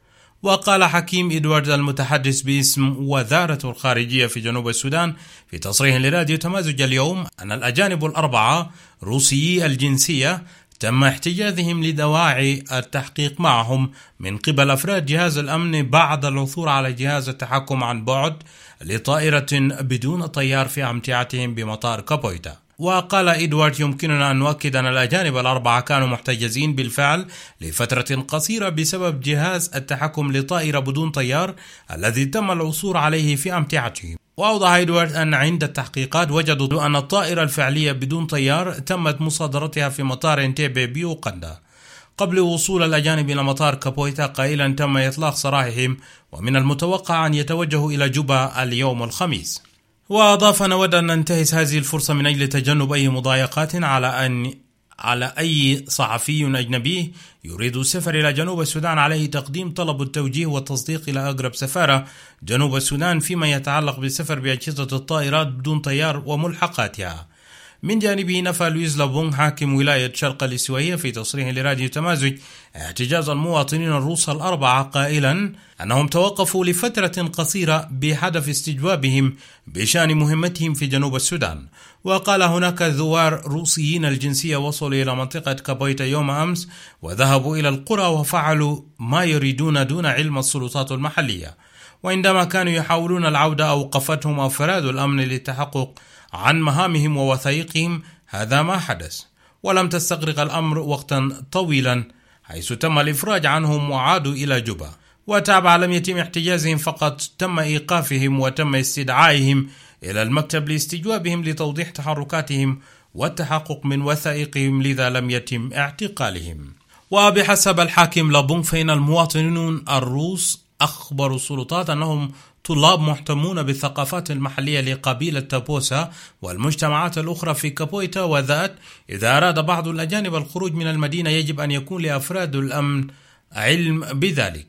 وقال حكيم إدوارد المتحدث باسم وزارة الخارجية في جنوب السودان في تصريح لراديو تمازج اليوم أن الأجانب الأربعة روسيي الجنسية تم احتجازهم لدواعي التحقيق معهم من قبل أفراد جهاز الأمن بعد العثور على جهاز التحكم عن بعد لطائرة بدون طيار في أمتعتهم بمطار كابويتا. وقال إدوارد: يمكننا أن نؤكد أن الأجانب الأربعة كانوا محتجزين بالفعل لفترة قصيرة بسبب جهاز التحكم لطائرة بدون طيار الذي تم العثور عليه في أمتعتهم. وأوضح إدوارد أن عند التحقيقات وجدوا أن الطائرة الفعلية بدون طيار تمت مصادرتها في مطار انتيبي بيوغندا قبل وصول الأجانب إلى مطار كابويتا، قائلا تم إطلاق سراحهم ومن المتوقع أن يتوجهوا إلى جوبا اليوم الخميس. وأضاف: نود أن ننتهز هذه الفرصة من أجل تجنب أي مضايقات على أن على أي صحفي أجنبي يريد السفر إلى جنوب السودان. عليه تقديم طلب التوجيه والتصديق إلى أقرب سفارة جنوب السودان فيما يتعلق بالسفر بأجهزة الطائرات بدون طيار وملحقاتها. من جانبه نفى لويز لابونغ حاكم ولاية شرق الاستوائية في تصريح لراديو تمازج احتجاز المواطنين الروس الأربعة، قائلا أنهم توقفوا لفترة قصيرة بهدف استجوابهم بشأن مهمتهم في جنوب السودان. وقال: هناك زوار روسيين الجنسية وصلوا إلى منطقة كابويتا يوم أمس وذهبوا إلى القرى وفعلوا ما يريدون دون علم السلطات المحلية، وعندما كانوا يحاولون العودة أوقفتهم أفراد الأمن للتحقق عن مهامهم ووثائقهم. هذا ما حدث، ولم تستغرق الأمر وقتا طويلا حيث تم الإفراج عنهم وعادوا إلى جوبا. وتابع: لم يتم احتجازهم فقط، تم إيقافهم وتم استدعائهم إلى المكتب لاستجوابهم لتوضيح تحركاتهم والتحقق من وثائقهم، لذا لم يتم اعتقالهم. وبحسب الحاكم لابونغ فإن المواطنون الروس أخبروا السلطات أنهم طلاب مهتمون بالثقافات المحلية لقبيلة تابوسا والمجتمعات الأخرى في كابويتا، وذات إذا أراد بعض الأجانب الخروج من المدينة يجب أن يكون لأفراد الأمن علم بذلك،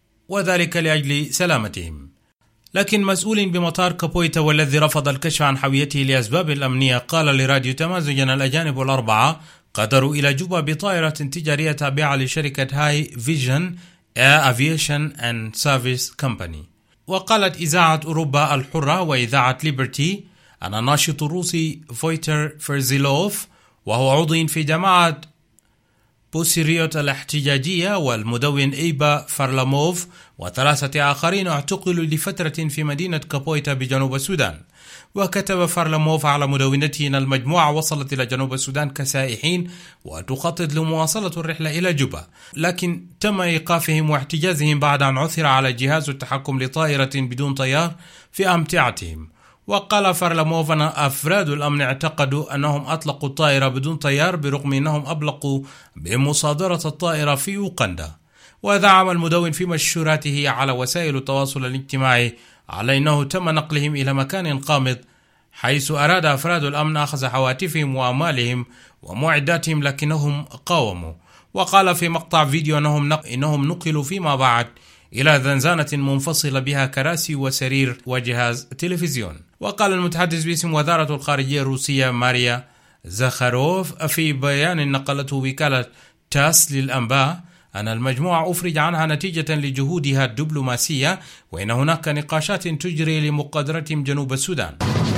وذلك لأجل سلامتهم. لكن مسؤول بمطار كابويتا والذي رفض الكشف عن هويته لأسباب الأمنية قال لراديو تمازج أن الأجانب الأربعة قدروا إلى جوبا بطائرة تجارية تابعة لشركة هاي فيجن Aviation and Service Company. وقالت إذاعة أوروبا الحرة وإذاعة ليبرتي أن الناشط الروسي فويتر فرزيلوف وهو عضو في جماعة بوسيريوت الاحتجاجية والمدون إيبا فارلاموف وثلاثة آخرين اعتقلوا لفترة في مدينة كابويتا بجنوب السودان. وكتب فارلاموف على مدونته أن المجموعة وصلت إلى جنوب السودان كسائحين وتخطط لمواصلة الرحلة إلى جوبا، لكن تم إيقافهم واحتجازهم بعد أن عثر على جهاز التحكم لطائرة بدون طيار في أمتعتهم. وقال فارلاموف أن أفراد الأمن اعتقدوا أنهم أطلقوا الطائرة بدون طيار برغم أنهم أبلغوا بمصادرة الطائرة في يوغندا. ودعم المدون في منشوراته على وسائل التواصل الاجتماعي على أنه تم نقلهم إلى مكان قامض حيث أراد أفراد الأمن أخذ هواتفهم وأموالهم ومعداتهم لكنهم قاوموا. وقال في مقطع فيديو أنهم, نق... إنهم نقلوا فيما بعد إلى زنزانة منفصلة بها كراسي وسرير وجهاز تلفزيون. وقال المتحدث باسم وزارة الخارجية الروسية ماريا زاخاروف في بيان نقلته وكالة تاس للأنباء أن المجموعة أفرج عنها نتيجة لجهودها الدبلوماسية، وإن هناك نقاشات تجري لمقادرتهم جنوب السودان.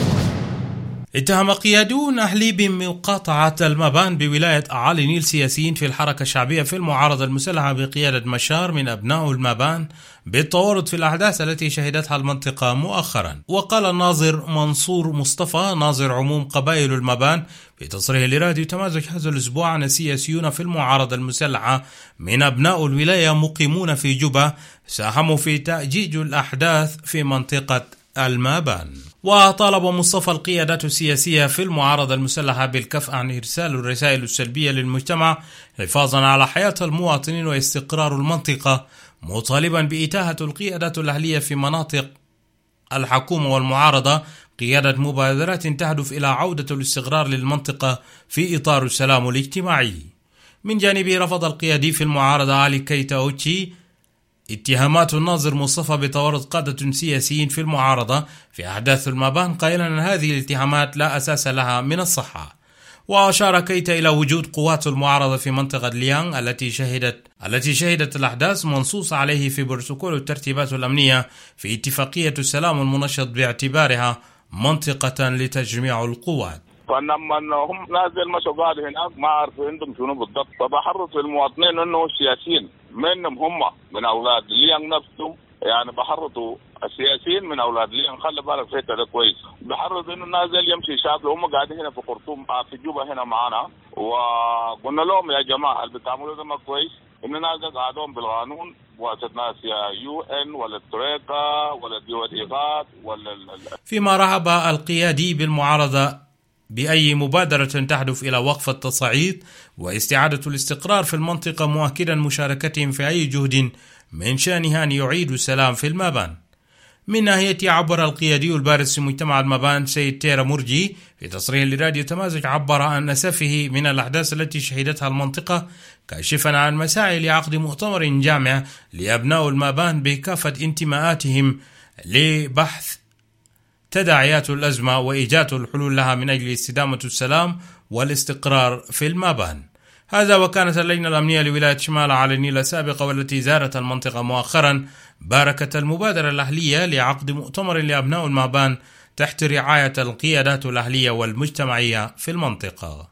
اتهم قيادون أهلي بمقاطعة المبان بولاية أعالي نيل سياسيين في الحركة الشعبية في المعارضة المسلحة بقيادة مشار من أبناء المبان بالتورط في الأحداث التي شهدتها المنطقة مؤخرا. وقال الناظر منصور مصطفى ناظر عموم قبائل المبان في تصريح لراديو تمازج هذا الأسبوع أن السياسيون في المعارضة المسلحة من أبناء الولاية مقيمون في جوبا ساهموا في تأجيج الأحداث في منطقة المابان. وطالب مصطفى القيادات السياسية في المعارضة المسلحة بالكف عن إرسال الرسائل السلبية للمجتمع حفاظا على حياة المواطنين واستقرار المنطقة، مطالبا بإتاحة القيادات الأهلية في مناطق الحكومة والمعارضة قيادة مبادرات تهدف إلى عودة الاستقرار للمنطقة في إطار السلام الاجتماعي. من جانبه رفض القيادي في المعارضة علي كيتا أوتشي اتهامات الناظر مصطفى بتورط قادة سياسيين في المعارضة في أحداث المابان، قائلا أن هذه الاتهامات لا أساس لها من الصحة. وأشار كيتا إلى وجود قوات المعارضة في منطقة ليانغ التي شهدت التي شهدت الأحداث منصوص عليه في بروتوكول الترتيبات الأمنية في اتفاقية السلام المنشط باعتبارها منطقة لتجميع القوات. فلما هم نازل مشوا قاعد هناك ما عارف عندهم شنو بالضبط، فبحرص المواطنين انه السياسيين منهم هم من اولاد ليانغ نفسهم، يعني بحرصوا السياسيين من اولاد ليانغ، خلي بالك في ده كويس. بحرص انه نازل يمشي شاب هم قاعدين هنا في خرطوم في جوبا هنا معنا، وقلنا لهم يا جماعه اللي بتعملوا ده ما كويس، ان نازل قاعدون بالقانون واسط ناس يا يو ان ولا التريكا ولا الديواديغات ولا. فيما رحب القيادي بالمعارضة بأي مبادرة تهدف إلى وقف التصعيد واستعادة الاستقرار في المنطقة، مؤكدا مشاركتهم في أي جهد من شأنها أن يعيدوا السلام في المابان. من ناحيته عبر القيادي البارز في مجتمع المابان سيد تيرا مرجي في تصريح لراديو تمازج عبر عن أسفه من الأحداث التي شهدتها المنطقة، كاشفا عن مساعي لعقد مؤتمر جامع لأبناء المابان بكافة انتماءاتهم لبحث تداعيات الأزمة وإيجاد الحلول لها من أجل استدامة السلام والاستقرار في المابان. هذا وكانت اللجنة الأمنية لولاية شمال على النيل السابقة والتي زارت المنطقة مؤخرا باركت المبادرة الأهلية لعقد مؤتمر لأبناء المابان تحت رعاية القيادات الأهلية والمجتمعية في المنطقة.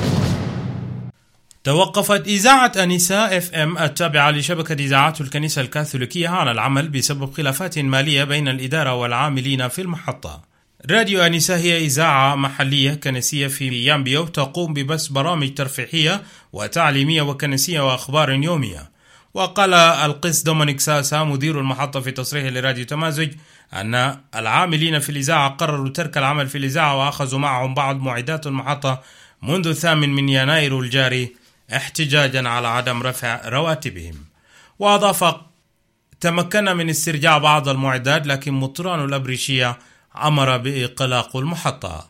توقفت إذاعة أنيسا اف ام التابعة لشبكة إذاعات الكنيسة الكاثوليكية عن العمل بسبب خلافات مالية بين الإدارة والعاملين في المحطة. راديو أنيسا هي إذاعة محلية كنسية في يامبيو تقوم ببث برامج ترفيهية وتعليمية وكنسية وأخبار يومية. وقال القس دومينيك ساسا مدير المحطة في تصريح لراديو تمازج أن العاملين في الإذاعة قرروا ترك العمل في الإذاعة وأخذوا معهم بعض معدات المحطة منذ الثامن من يناير الجاري احتجاجا على عدم رفع رواتبهم. وأضاف تمكن من استرجاع بعض المعدات لكن مطران الأبريشية أمر بإغلاق المحطة.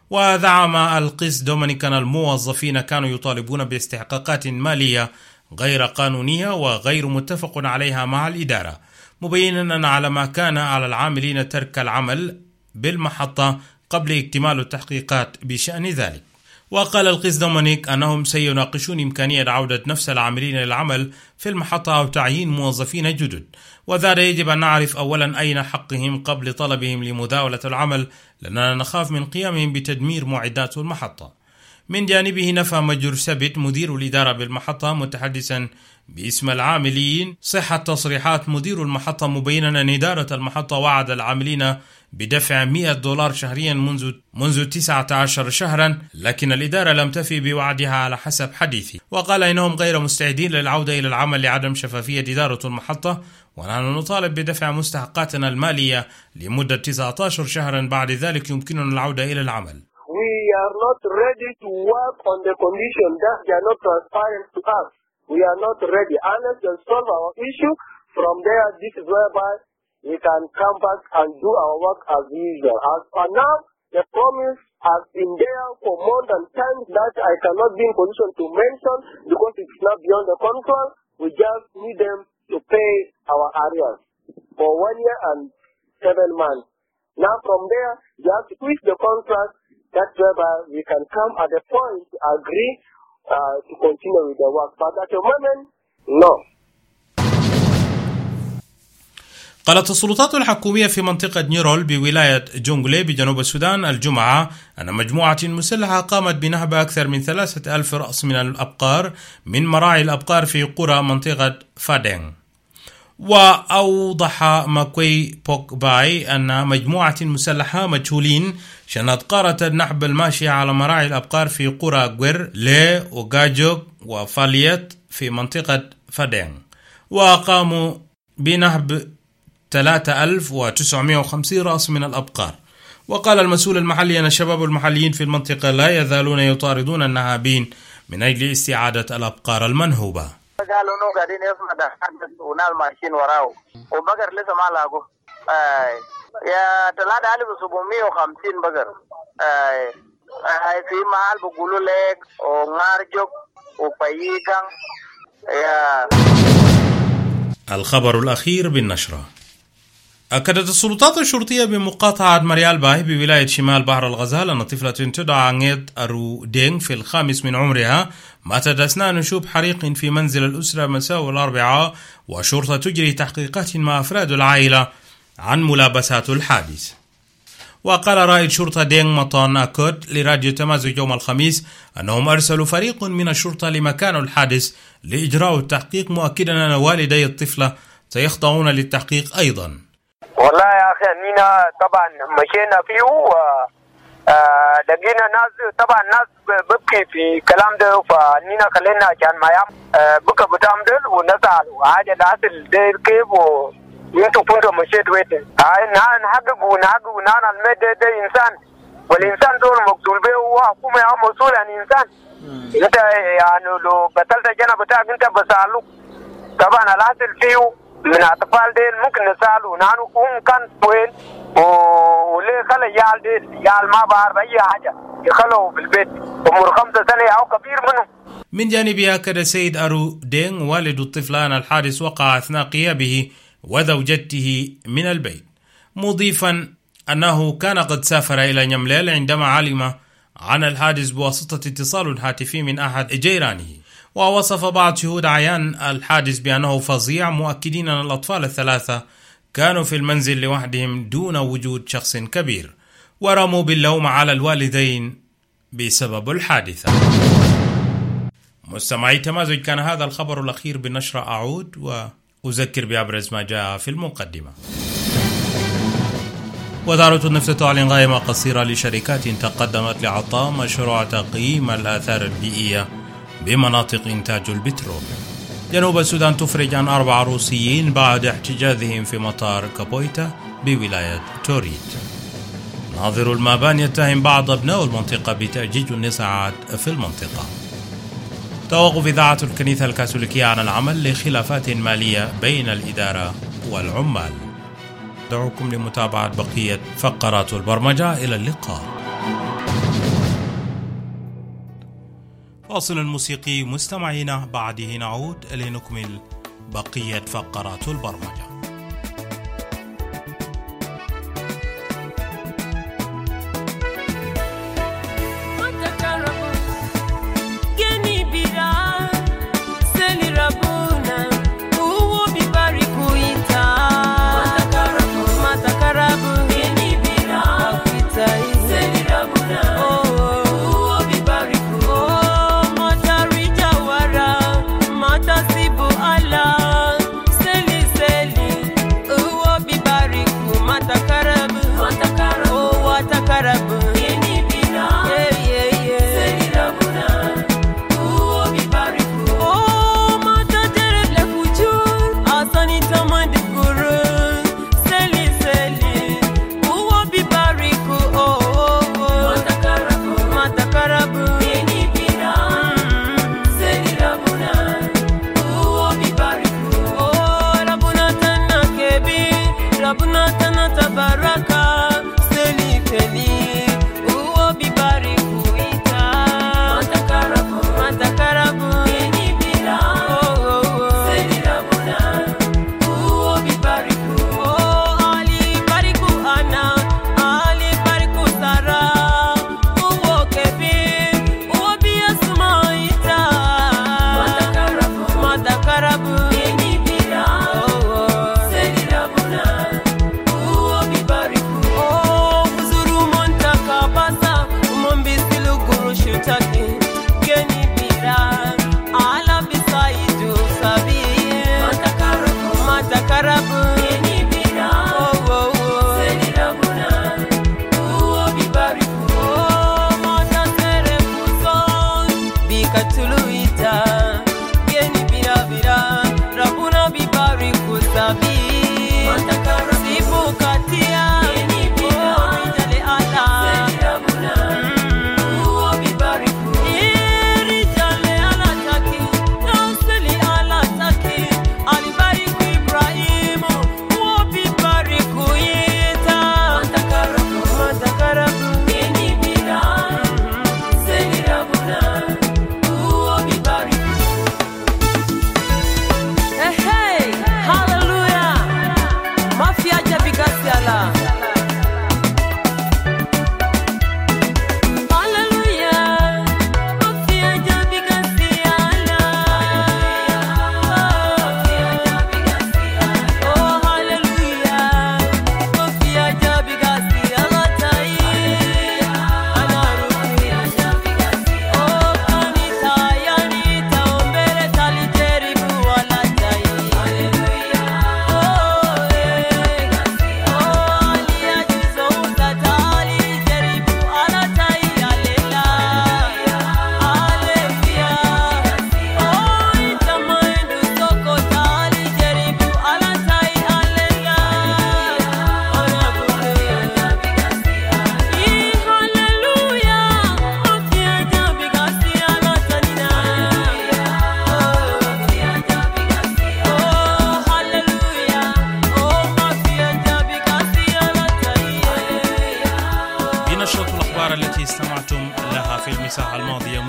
ودعم القس دومينيك أن الموظفين كانوا يطالبون باستحقاقات مالية غير قانونية وغير متفق عليها مع الإدارة، مبينا أن على ما كان على العاملين ترك العمل بالمحطة قبل اكتمال التحقيقات بشأن ذلك. وقال القس دومينيك أنهم سيناقشون إمكانية عودة نفس العاملين للعمل في المحطة أو تعيين موظفين جدد، وذلك يجب أن نعرف أولا أين حقهم قبل طلبهم لمداولة العمل، لأننا نخاف من قيامهم بتدمير معدات المحطة. من جانبه نفى مجر سبت مدير الإدارة بالمحطة متحدثا باسم العاملين صحة تصريحات مدير المحطة، مبينا أن إدارة المحطة وعد العاملين بدفع مئة دولار شهريا منذ منذ تسعة عشر شهرا، لكن الإدارة لم تفي بوعدها على حسب حديثي. وقال إنهم غير مستعدين للعودة إلى العمل لعدم شفافية إدارة المحطة، ونحن نطالب بدفع مستحقاتنا المالية لمدة تسعة عشر شهرا، بعد ذلك يمكننا العودة إلى العمل. We are not ready to work on the condition that they are not transparent to us. We are not ready. Unless they solve our issue, from there, this is whereby we can come back and do our work as usual. As for now, the promise has been there for more than times that I cannot be in position to mention because it's not beyond the control. We just need them to pay our arrears for one year and seven months. Now from there, they have to switch the contract. That's whereby we can come at a point to agree uh, to continue with the work. But at the moment, no. قالت السلطات الحكومية في منطقة نيرول بولاية جونغلي بجنوب السودان الجمعة أن مجموعة مسلحة قامت بنهب أكثر من ثلاثة ألف رأس من الأبقار من مراعي الأبقار في قرى منطقة فادين. وأوضح ماكوي بوك باي أن مجموعة مسلحة مجهولين شنت قارة النحب الماشية على مراعي الأبقار في قرى غوير لي وغاجوك وفاليت في منطقة فادين، وقاموا بنهب ثلاثة آلاف وتسعمائة وخمسين رأس من الأبقار. وقال المسؤول المحلي أن الشباب المحليين في المنطقة لا يزالون يطاردون النهابين من أجل استعادة الأبقار المنهوبة. قالوا انه قاعدين يسمع دخان ونال ماشيين وراه وبقر لسه ما لاقوا اي يا ثلاثة آلاف وسبعمائة وخمسين بقر اي اي في محل بيقولوا لك ونارجوك وفييكان يا. الخبر الأخير بالنشرة. أكدت السلطات الشرطية بمقاطعة مريال باي بولاية شمال بحر الغزال أن طفلة تدعى نيد أرو دينغ في الخامس من عمرها ماتت أثناء نشوب حريق في منزل الأسرة مساء الأربعاء، وشرطة تجري تحقيقات مع أفراد العائلة عن ملابسات الحادث. وقال رائد شرطة دينغ مطان أكود لراديو تمازج يوم الخميس أنهم أرسلوا فريق من الشرطة لمكان الحادث لإجراء التحقيق، مؤكدا أن والدي الطفلة سيخضعون للتحقيق أيضا. والله يا أخي أننا طبعا مشينا فيه لقينا ناس طبعا ناس ببكي في كلام ده، فأننا خلينا عشان ما يعمل بكى بتعمل ونسأل وحاجة الأصل ده كيف وينتو كنتوا مشيت ويتن نحقق ونحقق ونحن المد ده إنسان، والإنسان دول مقتول به هو حكومة أو مسؤول عن إنسان. أنت يعني لو قتلت جنب بتاعك أنت بسألوك طبعا الأصل فيه من أطفال دين ممكن نسألوا نحن هم كان وين وليه خلى يال دين يال ما بعرف أي حاجة يخلوا في البيت عمر خمسة سنة أو كبير منهم. من جانبها أكد سيد أرو دينغ والد الطفل أن الحادث وقع أثناء غيابه وزوجته من البيت، مضيفا أنه كان قد سافر إلى نيمليل عندما علم عن الحادث بواسطة اتصال هاتفي من أحد جيرانه. ووصف بعض شهود عيان الحادث بأنه فظيع، مؤكدين أن الأطفال الثلاثة كانوا في المنزل لوحدهم دون وجود شخص كبير، ورموا باللوم على الوالدين بسبب الحادثة. مستمعي تمازج، كان هذا الخبر الأخير بالنشرة. أعود وأذكر بأبرز ما جاء في المقدمة. وزارة النفط تعلن قائمة قصيرة لشركات تقدمت لعطاء مشروع تقييم الآثار البيئية بمناطق إنتاج البترول. جنوب السودان تفرج عن أربع روسيين بعد احتجازهم في مطار كابويتا بولاية توريد. ناظر المابان يتهم بعض أبناء المنطقة بتأجيج النزاعات في المنطقة. توقف إذاعة الكنيسة الكاثوليكية عن العمل لخلافات مالية بين الإدارة والعمال. دعوكم لمتابعة بقية فقرات البرمجة. إلى اللقاء. فاصل موسيقي مستمعينا، بعده نعود لنكمل بقية فقرات البرمجة. Seli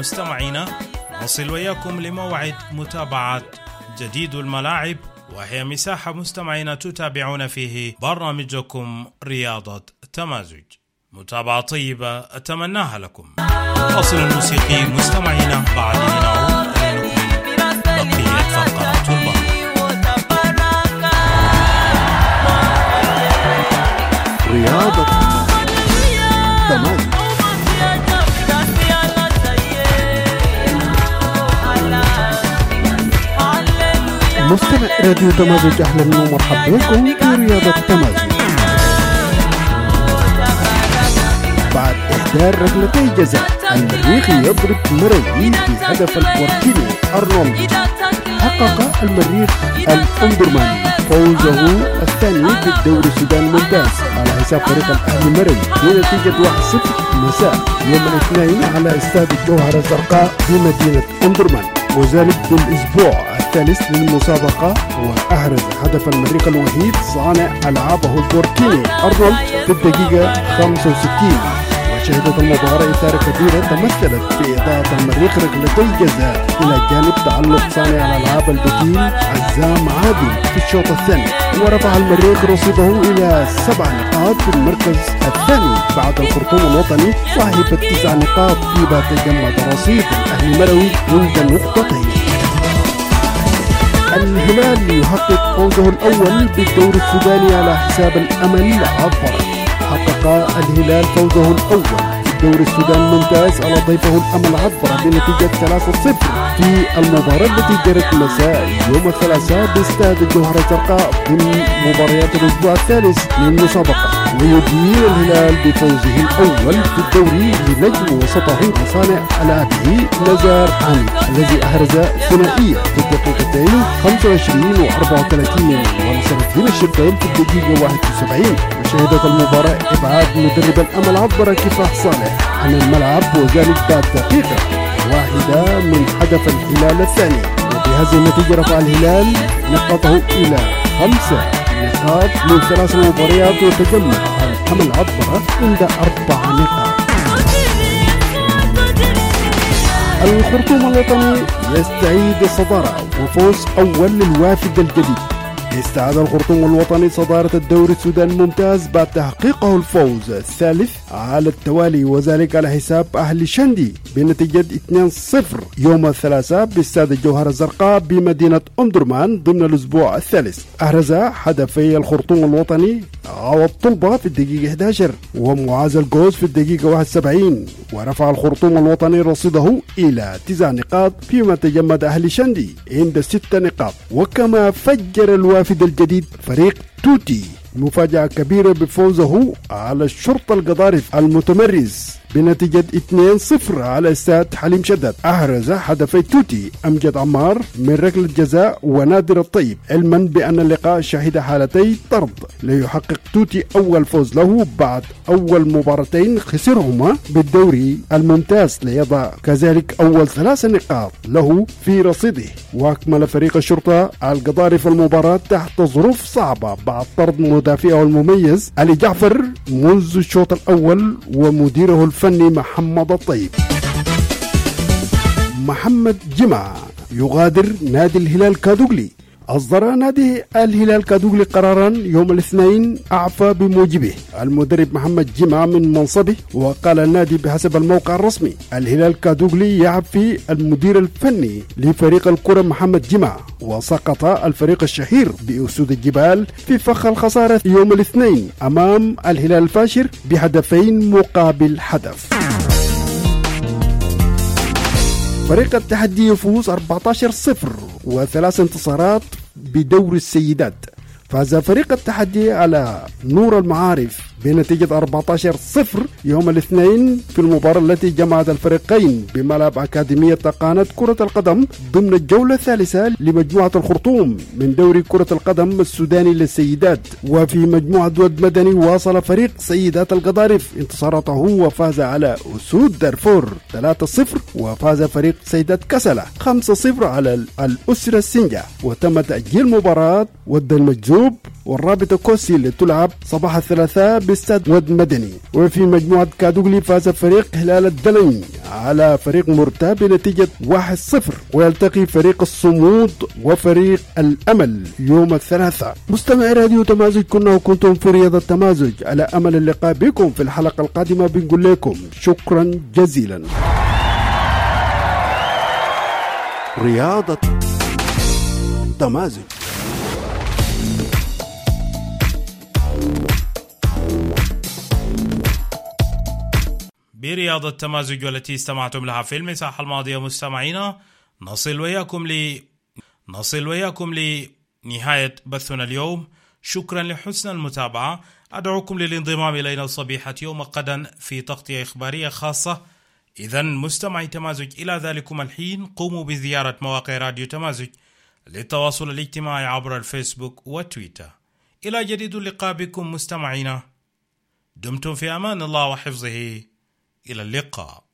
مستمعينا نصل وياكم لموعد متابعة جديد الملاعب، وهي مساحة مستمعينا تتابعون فيه برنامجكم رياضة تمازج. متابعة طيبة أتمناها لكم. فاصل موسيقي مستمعينا، بعد نعود لنكمل بقية فقرات البرنامج. رياضة تمازج. مستمع راديو تمازج، أهلا ومرحبا بكم في رياضة تمازج. بعد إحضار ركلتي جزاء، المريخ يضرب مروي بهدف البوركيني أرنولد. حقق المريخ الأمدرماني فوزه الثاني في الدوري السوداني الممتاز على حساب فريق الأهلي مروي بنتيجة واحد صفر مساء يوم الاثنين على استاد الجوهرة الزرقاء في مدينة أمدرمان، وذلك بالأسبوع الثالث للمسابقة. وأحرز هدف المريخ الوحيد صانع ألعابه البوركيني أرنولد في الدقيقة خمسة وستين. وشهدت المباراة إثارة كبيرة تمثلت في إضاءة المريخ ركلتي الجزاء إلى جانب تعلق صانع الألعاب البديل عزام عادل في الشوط الثاني، ورفع المريخ رصيده إلى سبع نقاط في المركز الثاني بعد الخرطوم الوطني صاحب التسع نقاط، فيما تجمد رصيد الأهلي مروي منذ نقطتين. الهلال يحقق فوزه الأول بالدوري السوداني على حساب الأمل عبر. حقق الهلال فوزه الأول في الدوري السوداني الممتاز على ضيفه الأمل عبر بنتيجة ثلاثة صفر في المباراة التي جرت مساء يوم الثلاثاء باستاد الجوهرة الزرقاء ضمن مباريات الأسبوع الثالث للمسابقة. ويدير الهلال بفوزه الأول في الدوري لنجم وسطه وصانع ألعابه نزار حامد الذي أحرز ثنائية في الدقيقتين خمسة وعشرين و أربعة وثلاثين ونصرت هنا الشرطين في الدقيقة واحد وسبعين. وشهدت المباراة إبعاد مدرب الأمل عبر كفاح صالح عن الملعب، وذلك بعد دقيقة واحدة من هدف الهلال الثاني. وبهذه النتيجة رفع الهلال نقاطه إلى خمسة نقاط من ثلاث مباريات، وتجمع الأمل عبر عند أربع نقاط. الخرطوم الوطني يستعيد الصدارة وفوز أول للوافد الجديد. استعاد الخرطوم الوطني صدارة الدوري السوداني الممتاز بعد تحقيقه الفوز الثالث على التوالي، وذلك على حساب أهلي شندي بنتيجة اثنين صفر يوم الثلاثاء باستاد الجوهرة الزرقاء بمدينة أمدرمان ضمن الأسبوع الثالث. أحرز هدفي الخرطوم الوطني عوض طلبة في الدقيقة إحدى عشر ومعاذ الجوز في الدقيقة واحد وسبعين، ورفع الخرطوم الوطني رصيده إلى تسع نقاط، فيما تجمد أهلي شندي عند ست نقاط. وكما فجر الوافد الجديد فريق توتي مفاجأة كبيرة بفوزه على الشرطة القضارف المتمرس بنتيجة اثنين صفر على استاد حليم شداد. أحرز هدفي توتي أمجد عمار من ركلة جزاء ونادر الطيب، علما بأن اللقاء شهد حالتي طرد ليحقق توتي أول فوز له بعد أول مباراتين خسرهما بالدوري الممتاز، ليضع كذلك أول ثلاث نقاط له في رصيده. وأكمل فريق الشرطة القضارف المباراة تحت ظروف صعبة بعد طرد مدافعه المميز علي جعفر منذ الشوط الأول ومديره الفني محمد الطيب. محمد جمع يغادر نادي الهلال كادوغلي. أصدر نادي الهلال كادوغلي قرارا يوم الاثنين أعفى بموجبه المدرب محمد جمع من منصبه. وقال النادي بحسب الموقع الرسمي الهلال كادوغلي يعفي المدير الفني لفريق الكرة محمد جمع، وسقط الفريق الشهير بأسود الجبال في فخ الخسارة يوم الاثنين أمام الهلال الفاشر بهدفين مقابل هدف. فريق التحدي يفوز أربعة عشر صفر وثلاث انتصارات بدور السيدات. فاز فريق التحدي على نور المعارف بنتيجة أربعة عشر صفر يوم الاثنين في المباراة التي جمعت الفريقين بملعب أكاديمية تقانة كرة القدم ضمن الجولة الثالثة لمجموعة الخرطوم من دوري كرة القدم السوداني للسيدات. وفي مجموعة ود مدني واصل فريق سيدات القضارف انتصاراته وفاز على أسود دارفور ثلاثة صفر، وفاز فريق سيدات كسلة خمسة صفر على الأسرة السنجة. وتم تأجيل مباراة ود المجذوب والرابطة كوسي اللي تلعب صباح الثلاثاء باستاد ود مدني. وفي مجموعة كادوغلي فاز فريق هلال الدلني على فريق مرتاب بنتيجة واحد صفر، ويلتقي فريق الصمود وفريق الأمل يوم الثلاثاء. مستمعي راديو تمازج، كنا وكنتم في رياضة تمازج، على أمل اللقاء بكم في الحلقة القادمة. بنقول لكم شكرا جزيلا. رياضة تمازج. برياضة تمازج والتي استمعتم لها في المساحة الماضية مستمعينا، نصل وياكم ل نصل وياكم لنهاية بثنا اليوم. شكرا لحسن المتابعة. أدعوكم للانضمام إلينا صبيحة يوم غدا في تغطية إخبارية خاصة. إذن مستمعي تمازج، إلى ذلكم الحين قوموا بزيارة مواقع راديو تمازج للتواصل الاجتماعي عبر الفيسبوك وتويتر. إلى جديد اللقاء بكم مستمعينا، دمتم في أمان الله وحفظه. إلى اللقاء.